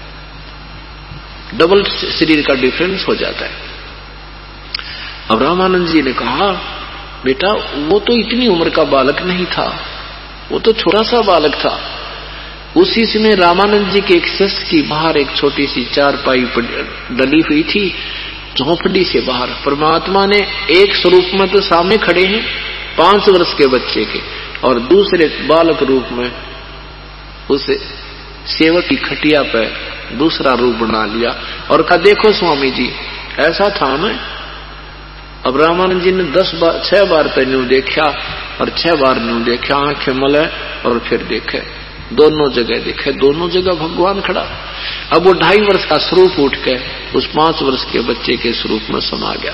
डबल शरीर का डिफरेंस हो जाता है। अब रामानंद जी ने कहा, बेटा वो तो इतनी उम्र का बालक नहीं था, वो तो छोटा सा बालक था। उसी समय रामानंद जी के एक शिष्य की बाहर एक छोटी सी चारपाई डली हुई थी, झोंपड़ी से बाहर परमात्मा ने एक स्वरूप में तो सामने खड़े हैं पांच वर्ष के बच्चे के, और दूसरे बालक रूप में उस सेवक की खटिया पर दूसरा रूप बना लिया और कहा, देखो स्वामी जी, ऐसा था मैं। अब रामानंद जी ने दस बार छह बार तो न्यू देखा और छह बार न्यू देखा, आंखें मले और फिर देखे, दोनों जगह देखे, दोनों जगह भगवान खड़ा। अब वो ढाई वर्ष का स्वरूप उठ के उस पांच वर्ष के बच्चे के स्वरूप में समा गया।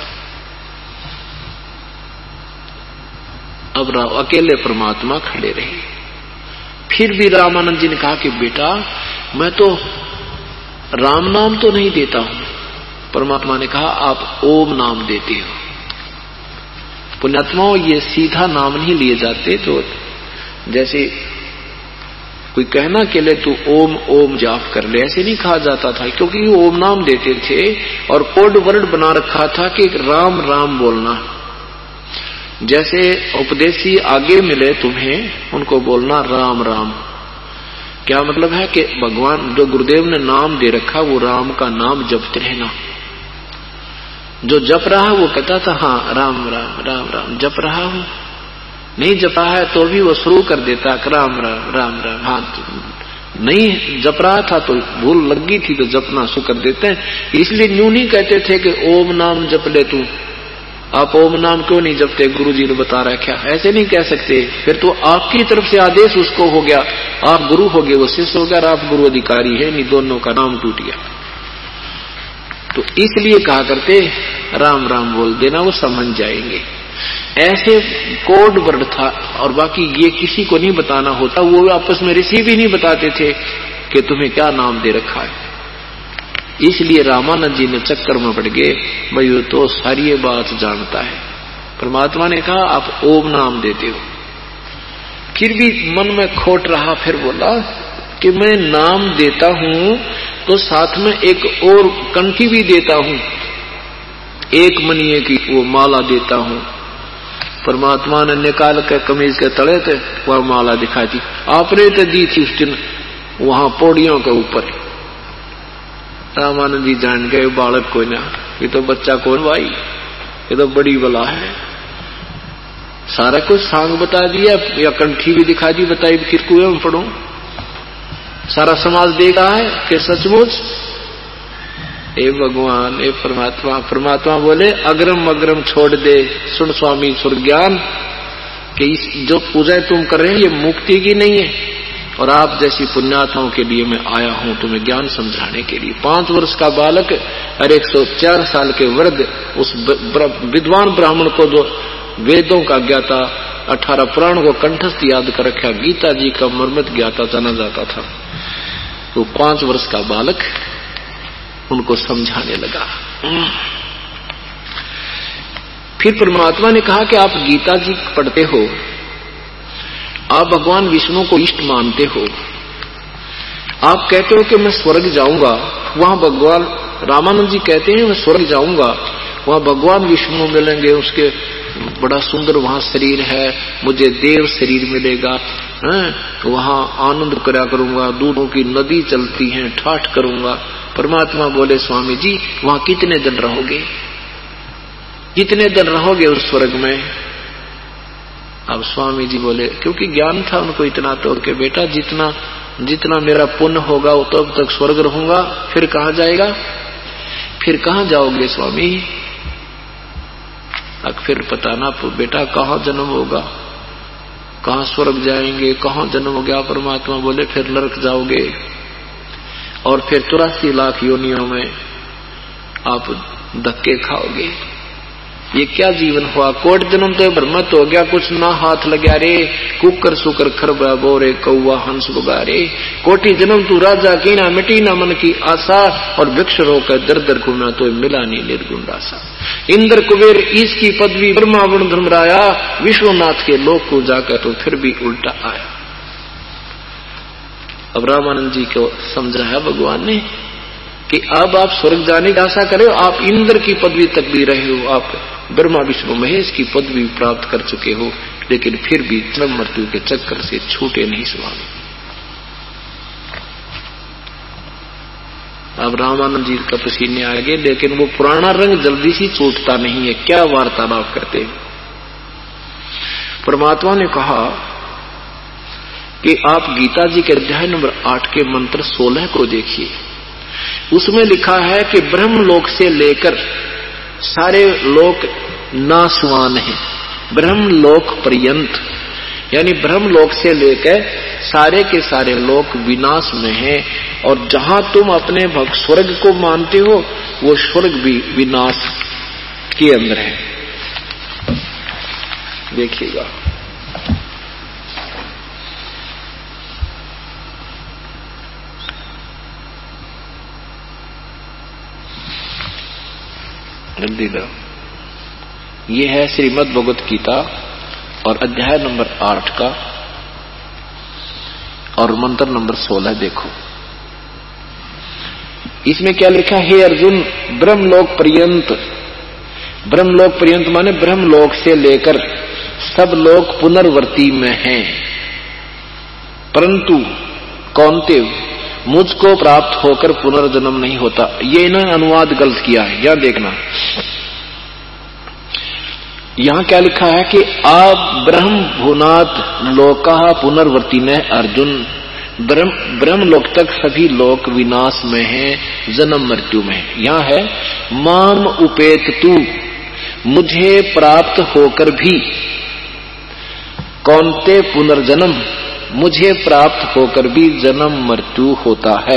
अब अकेले परमात्मा खड़े रहे। फिर भी रामानंद जी ने कहा कि बेटा, मैं तो राम नाम तो नहीं देता हूं। परमात्मा ने कहा, आप ओम नाम देते हो। पुण्यात्माओं, ये सीधा नाम नहीं लिए जाते, तो जैसे कोई कहना के लिए तू ओम ओम जाप कर ले, ऐसे नहीं कहा जाता था, क्योंकि ओम नाम देते थे और कोड वर्ड बना रखा था कि राम राम बोलना। जैसे उपदेशी आगे मिले तुम्हें, उनको बोलना राम राम। क्या मतलब है कि भगवान जो गुरुदेव ने नाम दे रखा, वो राम का नाम जपते रहना। जो जप रहा वो कहता था, हाँ राम राम राम राम जप रहा हूं। नहीं जपा है तो भी वो शुरू कर देता राम राम राम राम। हाँ, नहीं जप रहा था तो भूल लग गई थी तो जपना शुरू कर देते हैं। इसलिए न्यू नहीं कहते थे कि ओम नाम जप ले तू, आप ओम नाम क्यों नहीं जपते, गुरु जी ने बता रखा, ऐसे नहीं कह सकते। फिर तो आपकी तरफ से आदेश उसको हो गया, आप गुरु हो गए, वो शिष्य हो गया, आप गुरु अधिकारी है नहीं, दोनों का नाम टूट गया। तो इसलिए कहा करते राम राम बोल देना, वो समझ जाएंगे। ऐसे कोड वर्ड था, और बाकी ये किसी को नहीं बताना होता। वो आपस में ऋषि भी नहीं बताते थे कि तुम्हें क्या नाम दे रखा है। इसलिए रामानंद जी ने चक्कर में पड़ गए, भाई वो तो सारी ये बात जानता है। परमात्मा ने कहा, आप ओम नाम देते हो। फिर भी मन में खोट रहा, फिर बोला कि मैं नाम देता हूं तो साथ में एक और कंठी भी देता हूं, एक मनिये की वो माला देता हूं। परमात्मा ने निकाल कर कमीज के तले थे वह माला दिखाई थी। आपने तो दी थी उस दिन वहां पौड़ियों के ऊपर। रामानंद जी जान गए बालक को ना, ये तो बच्चा कौन भाई, ये तो बड़ी बला है। सारा कुछ सांग बता दिया या कंठी भी दिखा दी, बताई फिर कुएं में पढ़ो। सारा समाज देख रहा है कि सचमुच ए भगवान, ए परमात्मा। परमात्मा बोले अग्रम अग्रम छोड़ दे, सुन स्वामी सुर ज्ञान, कि इस जो पूजा तुम कर रहे हैं ये मुक्ति की नहीं है, और आप जैसी पुण्यात्माओं के लिए मैं आया हूं तुम्हें ज्ञान समझाने के लिए। पांच वर्ष का बालक और एक सौ चार साल के वृद्ध उस विद्वान ब्राह्मण को जो वेदों का ज्ञाता, अठारह पुराण को कंठस्थ याद कर रखा, गीता जी का मर्मत ज्ञाता जाना जाता था, तो पांच वर्ष का बालक उनको समझाने लगा। फिर परमात्मा ने कहा कि आप गीता जी पढ़ते हो, आप भगवान विष्णु को इष्ट मानते हो, आप कहते हो कि मैं स्वर्ग जाऊंगा, वहां भगवान रामानंद जी कहते हैं मैं स्वर्ग जाऊंगा, वहां भगवान विष्णु मिलेंगे, उसके बड़ा सुंदर वहां शरीर है, मुझे देव शरीर मिलेगा, वहां आनंद करा करूंगा, दूधों की नदी चलती है, ठाठ करूंगा। परमात्मा बोले स्वामी जी वहां कितने दिन रहोगे, कितने दिन रहोगे उस स्वर्ग में? अब स्वामी जी बोले, क्योंकि ज्ञान था उनको इतना तो कि बेटा जितना जितना मेरा पुण्य होगा वो तब तक स्वर्ग रहूंगा, फिर कहां जाएगा, फिर कहां जाओगे स्वामी? अब फिर पता ना बेटा कहां जन्म होगा, कहां स्वर्ग जाएंगे, कहां जन्म हो गया? परमात्मा बोले फिर नरक जाओगे, और फिर चौरासी लाख योनियों में आप धक्के खाओगे। ये क्या जीवन हुआ? कोट जन्म तो भ्रमत हो गया, कुछ ना हाथ लगा रे, कुकर सुकर खरबा बोरे कौवा हंस बुगारे। कोटि जन्म तू राजा की ना, मिटी ना मन की आशा, और वृक्ष रोकर दर दर घूमा तो मिला नहीं निर्गुण रासा। इंद्र कुबेर ईश की पदवी, ब्रह्मा वरुण धर्मराया, विश्वनाथ के लोक को जाकर तो फिर भी उल्टा आया। अब रामानंद जी को समझाया भगवान ने कि अब आप स्वर्ग जाने की आशा करे हो, आप इंद्र की पदवी तक भी रहे हो, आप ब्रह्मा विष्णु महेश की पदवी प्राप्त कर चुके हो, लेकिन फिर भी जन्म मृत्यु के चक्कर से छूटे नहीं स्वामी। अब रामानंद जी का पसीने आ गए, लेकिन वो पुराना रंग जल्दी से छूटता नहीं है। क्या वार्तालाप करते हैं? परमात्मा ने कहा कि आप गीता जी के अध्याय नंबर आठ के मंत्र सोलह को देखिए, उसमें लिखा है कि ब्रह्मलोक से लेकर सारे लोक नाशवान हैं, ब्रह्मलोक पर्यंत, यानी ब्रह्मलोक से लेकर सारे के सारे लोक विनाश में हैं, और जहां तुम अपने भक्त स्वर्ग को मानते हो वो स्वर्ग भी विनाश के अंदर है। देखिएगा, जल्दी दो। ये है श्रीमद् भगवत गीता और अध्याय नंबर आठ का और मंत्र नंबर सोलह देखो। इसमें क्या लिखा है? हे अर्जुन, ब्रह्मलोक पर्यंत, ब्रह्मलोक पर्यंत माने ब्रह्मलोक से लेकर सब लोग पुनर्वर्ती में हैं, परंतु कौन्तेय मुझको प्राप्त होकर पुनर्जन्म नहीं होता। ये इन्होंने अनुवाद गलत किया है, यहां देखना। यहां क्या लिखा है कि आप ब्रह्म भुनात लोका पुनर्वर्ती ने अर्जुन, ब्रह्म ब्रह्मलोक तक सभी लोक विनाश में हैं, जन्म मृत्यु में। यहां है माम उपेत तू, मुझे प्राप्त होकर भी, कौन्तेय पुनर्जन्म, मुझे प्राप्त होकर भी जन्म मृत्यु होता है।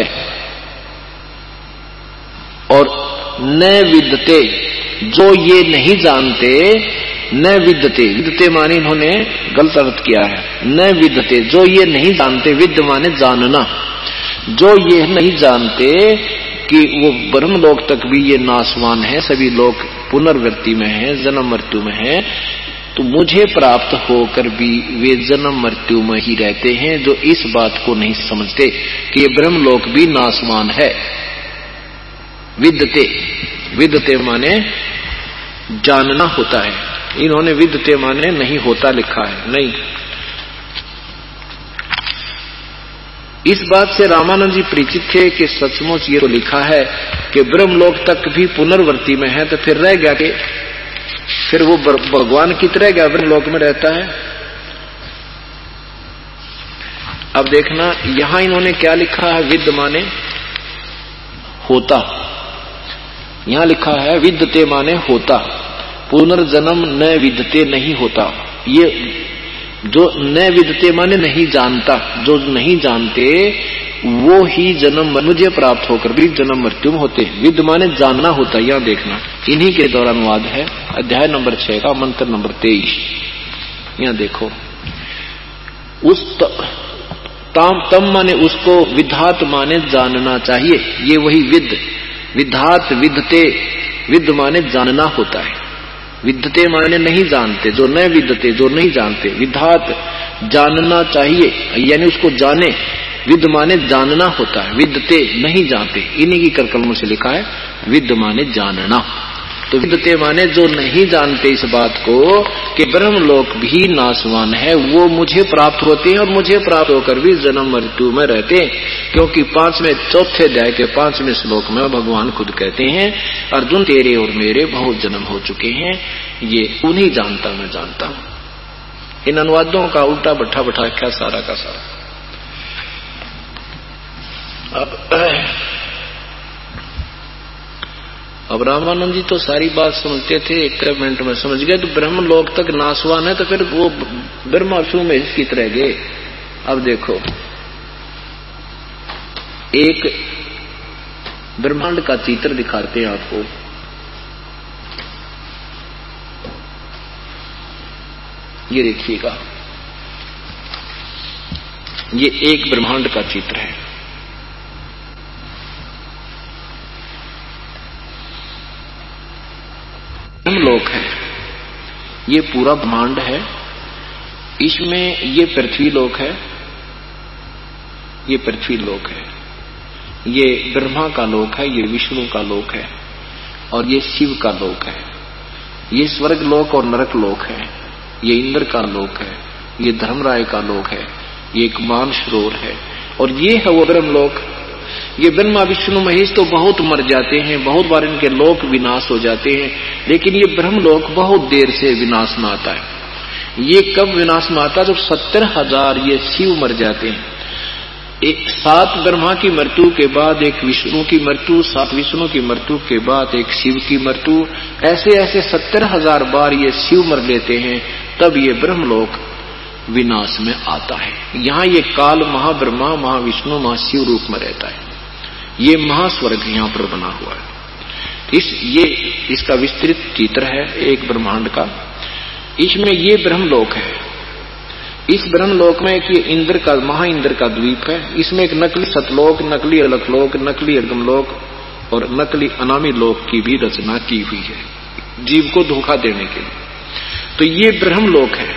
और न विद्यते, जो ये नहीं जानते, न विद्यते, विद्यते माने इन्होंने गलत अर्थ किया है, न विद्यते, जो ये नहीं जानते, विद्य माने जानना, जो ये नहीं जानते कि वो ब्रह्मलोक तक भी ये नाशवान है, सभी लोग पुनर्वृत्ति में है, जन्म मृत्यु में है, तो मुझे प्राप्त होकर भी वे जन्म मृत्यु में ही रहते हैं, जो इस बात को नहीं समझते कि ये ब्रह्मलोक भी नाशवान है। विद्यते, विद्यते माने जानना होता है, इन्होंने विद्यते माने नहीं होता लिखा है, नहीं। इस बात से रामानंद जी परिचित थे कि सचमुच ये तो लिखा है कि ब्रह्मलोक तक भी पुनर्वर्ती में है, तो फिर रह गया कि फिर वो भगवान की तरह गया ब्रह्मलोक में रहता है। अब देखना यहां इन्होंने क्या लिखा है, विद्य माने होता, यहां लिखा है विद्यते माने होता, पुनर्जन्म न विद्यते नहीं होता। ये जो न विद्यते माने नहीं जानता, जो नहीं जानते वो ही जन्म मुझे प्राप्त होकर भी जन्म मृत्यु में होते। विद्य माने जानना होता, यहां देखना इन्हीं के द्वारा अनुवाद है, अध्याय नंबर छह का मंत्र नंबर तेईस। यहां देखो, उस ताम तम माने उसको, विधात माने जानना चाहिए, ये वही विद, विधात विदते, विद माने जानना होता है, विदते माने नहीं जानते, जो न विदते जो नहीं जानते, विधात जानना चाहिए यानी उसको जाने, विद माने जानना होता है, विदते नहीं जानते, इन्हीं की करकलमों से लिखा है विद माने जानना। तो विदते माने जो नहीं जानते इस बात को कि ब्रह्मलोक भी नाशवान है, वो मुझे प्राप्त होते हैं और मुझे प्राप्त होकर भी जन्म मृत्यु में रहते हैं। क्योंकि पांचवें चौथे अध्याय के पांचवें श्लोक में भगवान खुद कहते हैं, अर्जुन तेरे और मेरे बहुत जन्म हो चुके हैं, ये तू नहीं जानता मैं जानता हूं। इन अनुवादों का उल्टा बैठा बैठा क्या सारा का सारा। अब अब रामानंद जी तो सारी बात समझते थे, एक मिनट में समझ गए। तो ब्रह्मलोक तक नाशवान है, तो फिर वो ब्रह्मा विष्णु में इसकी तरह गए। अब देखो, एक ब्रह्मांड का चित्र दिखाते हैं आपको। ये देखिएगा, ये एक ब्रह्मांड का चित्र है। ब्रह्मलोक है, ये पूरा ब्रह्मांड है, इसमें ये पृथ्वी लोक है, ये पृथ्वी लोक है, ये ब्रह्मा का लोक है, ये विष्णु का लोक है और ये शिव का लोक है। ये स्वर्ग लोक और नरक लोक है, ये इंद्र का लोक है, ये धर्मराय का लोक है, ये एक मानसरोवर है और ये है वो ब्रह्मलोक। ये ब्रह्मा विष्णु महेश तो बहुत मर जाते हैं, बहुत बार इनके लोक विनाश हो जाते हैं, लेकिन ये ब्रह्मलोक बहुत देर से विनाश में आता है। ये कब विनाश में आता है? जब सत्तर हजार ये शिव मर जाते हैं। एक सात ब्रह्मा की मृत्यु के बाद एक विष्णु की मृत्यु, सात विष्णु की मृत्यु के बाद एक शिव की मृत्यु, ऐसे ऐसे सत्तर हजार बार ये शिव मर लेते हैं, तब ये ब्रह्मलोक विनाश में आता है। यहाँ ये काल महाब्रह्मा महाविष्णु महाशिव रूप में रहता है। ये महास्वर्ग यहाँ पर बना हुआ है। इस ये इसका विस्तृत चित्र है एक ब्रह्मांड का। इसमें ये ब्रह्मलोक है। इस ब्रह्मलोक में एक ये इंद्र का महा इंद्र का द्वीप है। इसमें एक नकली सतलोक, नकली अलकलोक, नकली अर्गमलोक और नकली अनामी लोक की भी रचना की हुई है, जीव को धोखा देने के लिए। तो ये ब्रह्मलोक है,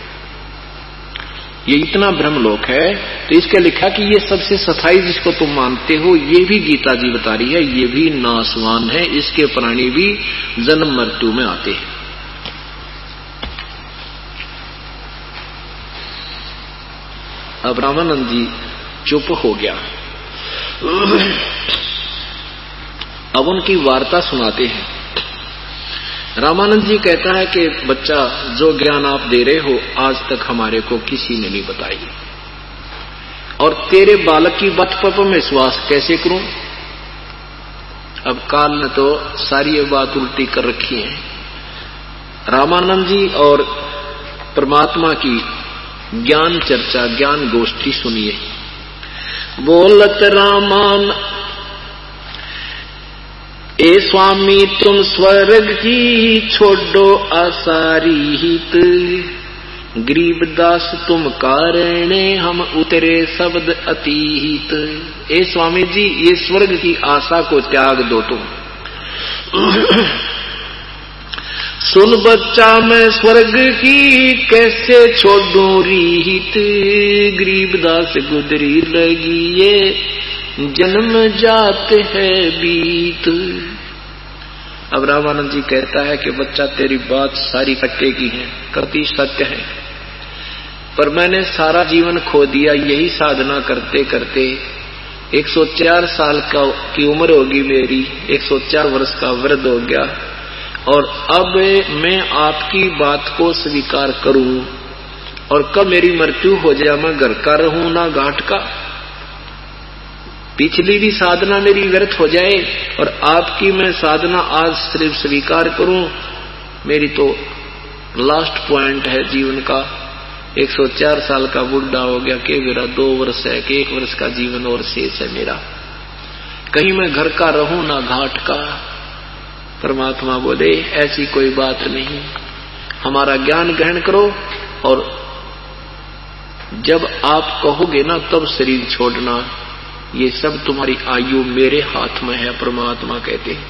ये इतना ब्रह्मलोक है। तो इसके लिखा कि ये सबसे सफाई जिसको तुम मानते हो, ये भी गीता जी बता रही है, ये भी नाशवान है, इसके प्राणी भी जन्म मृत्यु में आते हैं। अब रामानंद जी चुप हो गया। अब उनकी वार्ता सुनाते हैं। रामानंद जी कहता है कि बच्चा, जो ज्ञान आप दे रहे हो आज तक हमारे को किसी ने नहीं बताई, और तेरे बालक की बात पर मैं विश्वास कैसे करूं? अब काल ने तो सारी ये बात उल्टी कर रखी है। रामानंद जी और परमात्मा की ज्ञान चर्चा, ज्ञान गोष्ठी सुनिए। बोलत रामान, ए स्वामी तुम स्वर्ग की छोड़ो आसारी हित, गरीबदास तुम कारणे हम उतरे शब्द अतीत। ए स्वामी जी, ये स्वर्ग की आशा को त्याग दो तुम। सुन बच्चा मैं स्वर्ग की कैसे छोड़ूं रीत, गरीबदास गुदरी लगी ये जन्म जाते है बीत। अब रामानंद जी कहता है कि बच्चा तेरी बात सारी कट्टे की है, कति सत्य है। पर मैंने सारा जीवन खो दिया यही साधना करते करते। एक सौ चार साल का की उम्र होगी मेरी, एक सौ चार वर्ष का वृद्ध हो गया, और अब मैं आपकी बात को स्वीकार करूं, और कब मेरी मृत्यु हो जाए मैं घर का रहूं ना घाट का। पिछली भी साधना मेरी व्यर्थ हो जाए और आपकी मैं साधना आज सिर्फ स्वीकार करूं, मेरी तो लास्ट पॉइंट है जीवन का। एक सौ चार साल का बुढ़ा हो गया कि मेरा दो वर्ष है कि एक वर्ष का जीवन और शेष है मेरा, कहीं मैं घर का रहूं ना घाट का। परमात्मा बोले ऐसी कोई बात नहीं, हमारा ज्ञान ग्रहण करो, और जब आप कहोगे ना तब शरीर छोड़ना, ये सब तुम्हारी आयु मेरे हाथ में है, परमात्मा कहते हैं।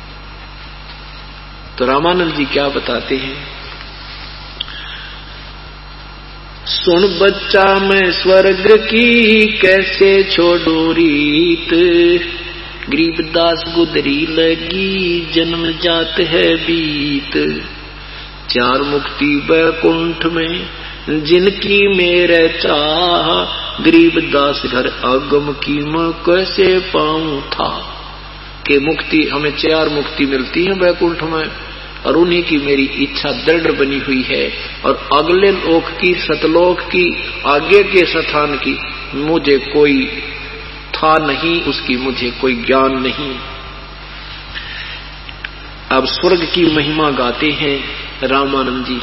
तो रामानंद जी क्या बताते हैं, सुन बच्चा मैं स्वर्ग की कैसे छोड़ू रीत, गरीबदास गुदरी लगी जन्म जात है बीत, चार मुक्ति बैकुंठ में जिनकी मेरे चाह, गरीबदास घर आगम की मैं कैसे पाऊं था। कि मुक्ति हमें चार मुक्ति मिलती है बैकुंठ में, और उन्हीं की मेरी इच्छा दृढ़ बनी हुई है, और अगले लोक की सतलोक की आगे के स्थान की मुझे कोई था नहीं, उसकी मुझे कोई ज्ञान नहीं। अब स्वर्ग की महिमा गाते हैं रामानंद जी।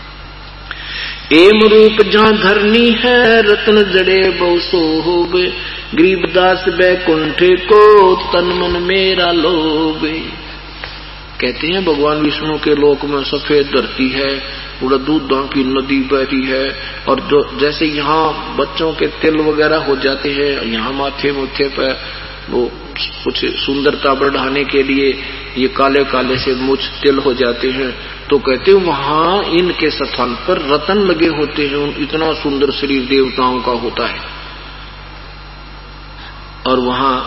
एम रूप जहां धरनी है रत्न जड़े बहु सोभ, गरीबदास बैकुंठ को तन मन मेरा लोभ। कहते हैं भगवान विष्णु के लोक में सफेद धरती है, पूरा दूधों की नदी बहती है, और जो जैसे यहाँ बच्चों के तिल वगैरह हो जाते हैं, यहाँ माथे मुथे पे वो कुछ सुंदरता बढ़ाने के लिए ये काले काले से मुझ तिल हो जाते हैं, तो कहते हैं वहां इनके स्थान पर रतन लगे होते हैं, इतना सुंदर शरीर देवताओं का होता है। और वहां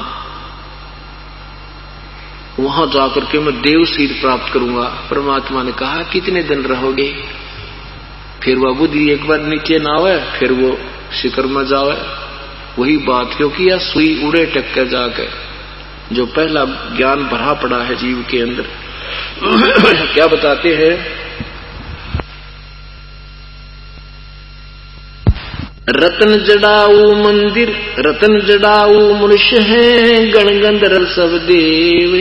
वहां जाकर के मैं देव शरीर प्राप्त करूंगा। परमात्मा ने कहा कितने दिन रहोगे, फिर वह बुद्धि एक बार नीचे ना आवे, फिर वो शिखर में जावे, वही बात, क्योंकि यह सुई उड़े टक्कर जाकर जो पहला ज्ञान भरा पड़ा है जीव के अंदर। क्या बताते हैं, रतन जड़ाऊ मंदिर रतन जड़ाऊ मनुष्य है, गण गंधर्व सब देवे,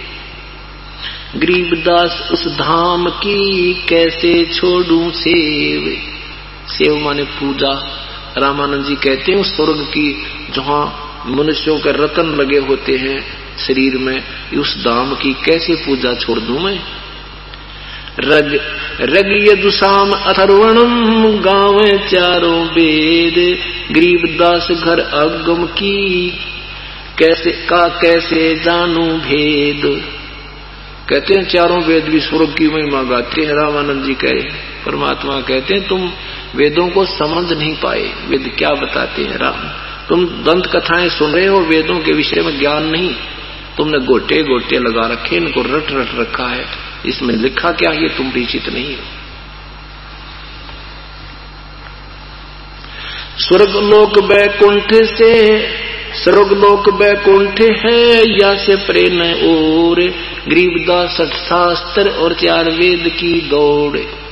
गरीबदास उस धाम की कैसे छोड़ू सेव। सेव माने पूजा। रामानंद जी कहते हैं उस स्वर्ग की जहां मनुष्यों के रतन लगे होते हैं शरीर में, उस धाम की कैसे पूजा छोड़ दूं मैं। रग रग यदुसाम अथर्वणम गावे चारों वेद, गरीबदास घर अगम की कैसे का कैसे जानू भेद। कहते हैं चारों वेद भी स्वर्ग की महिमा गाते हैं। रामानंद जी कहे, परमात्मा कहते हैं तुम वेदों को समझ नहीं पाए, वेद क्या बताते हैं राम, तुम दंत कथाएं सुन रहे हो, वेदों के विषय में ज्ञान नहीं, तुमने गोटे गोटे लगा रखे, इनको रट रट रखा है, इसमें लिखा क्या ये तुम परिचित नहीं हो। स्वर्गलोक बैकुंठ से स्वर्गलोक बैकुंठ है, या से प्रेम और गरीबदास शास्त्र और चार वेद की दौड़।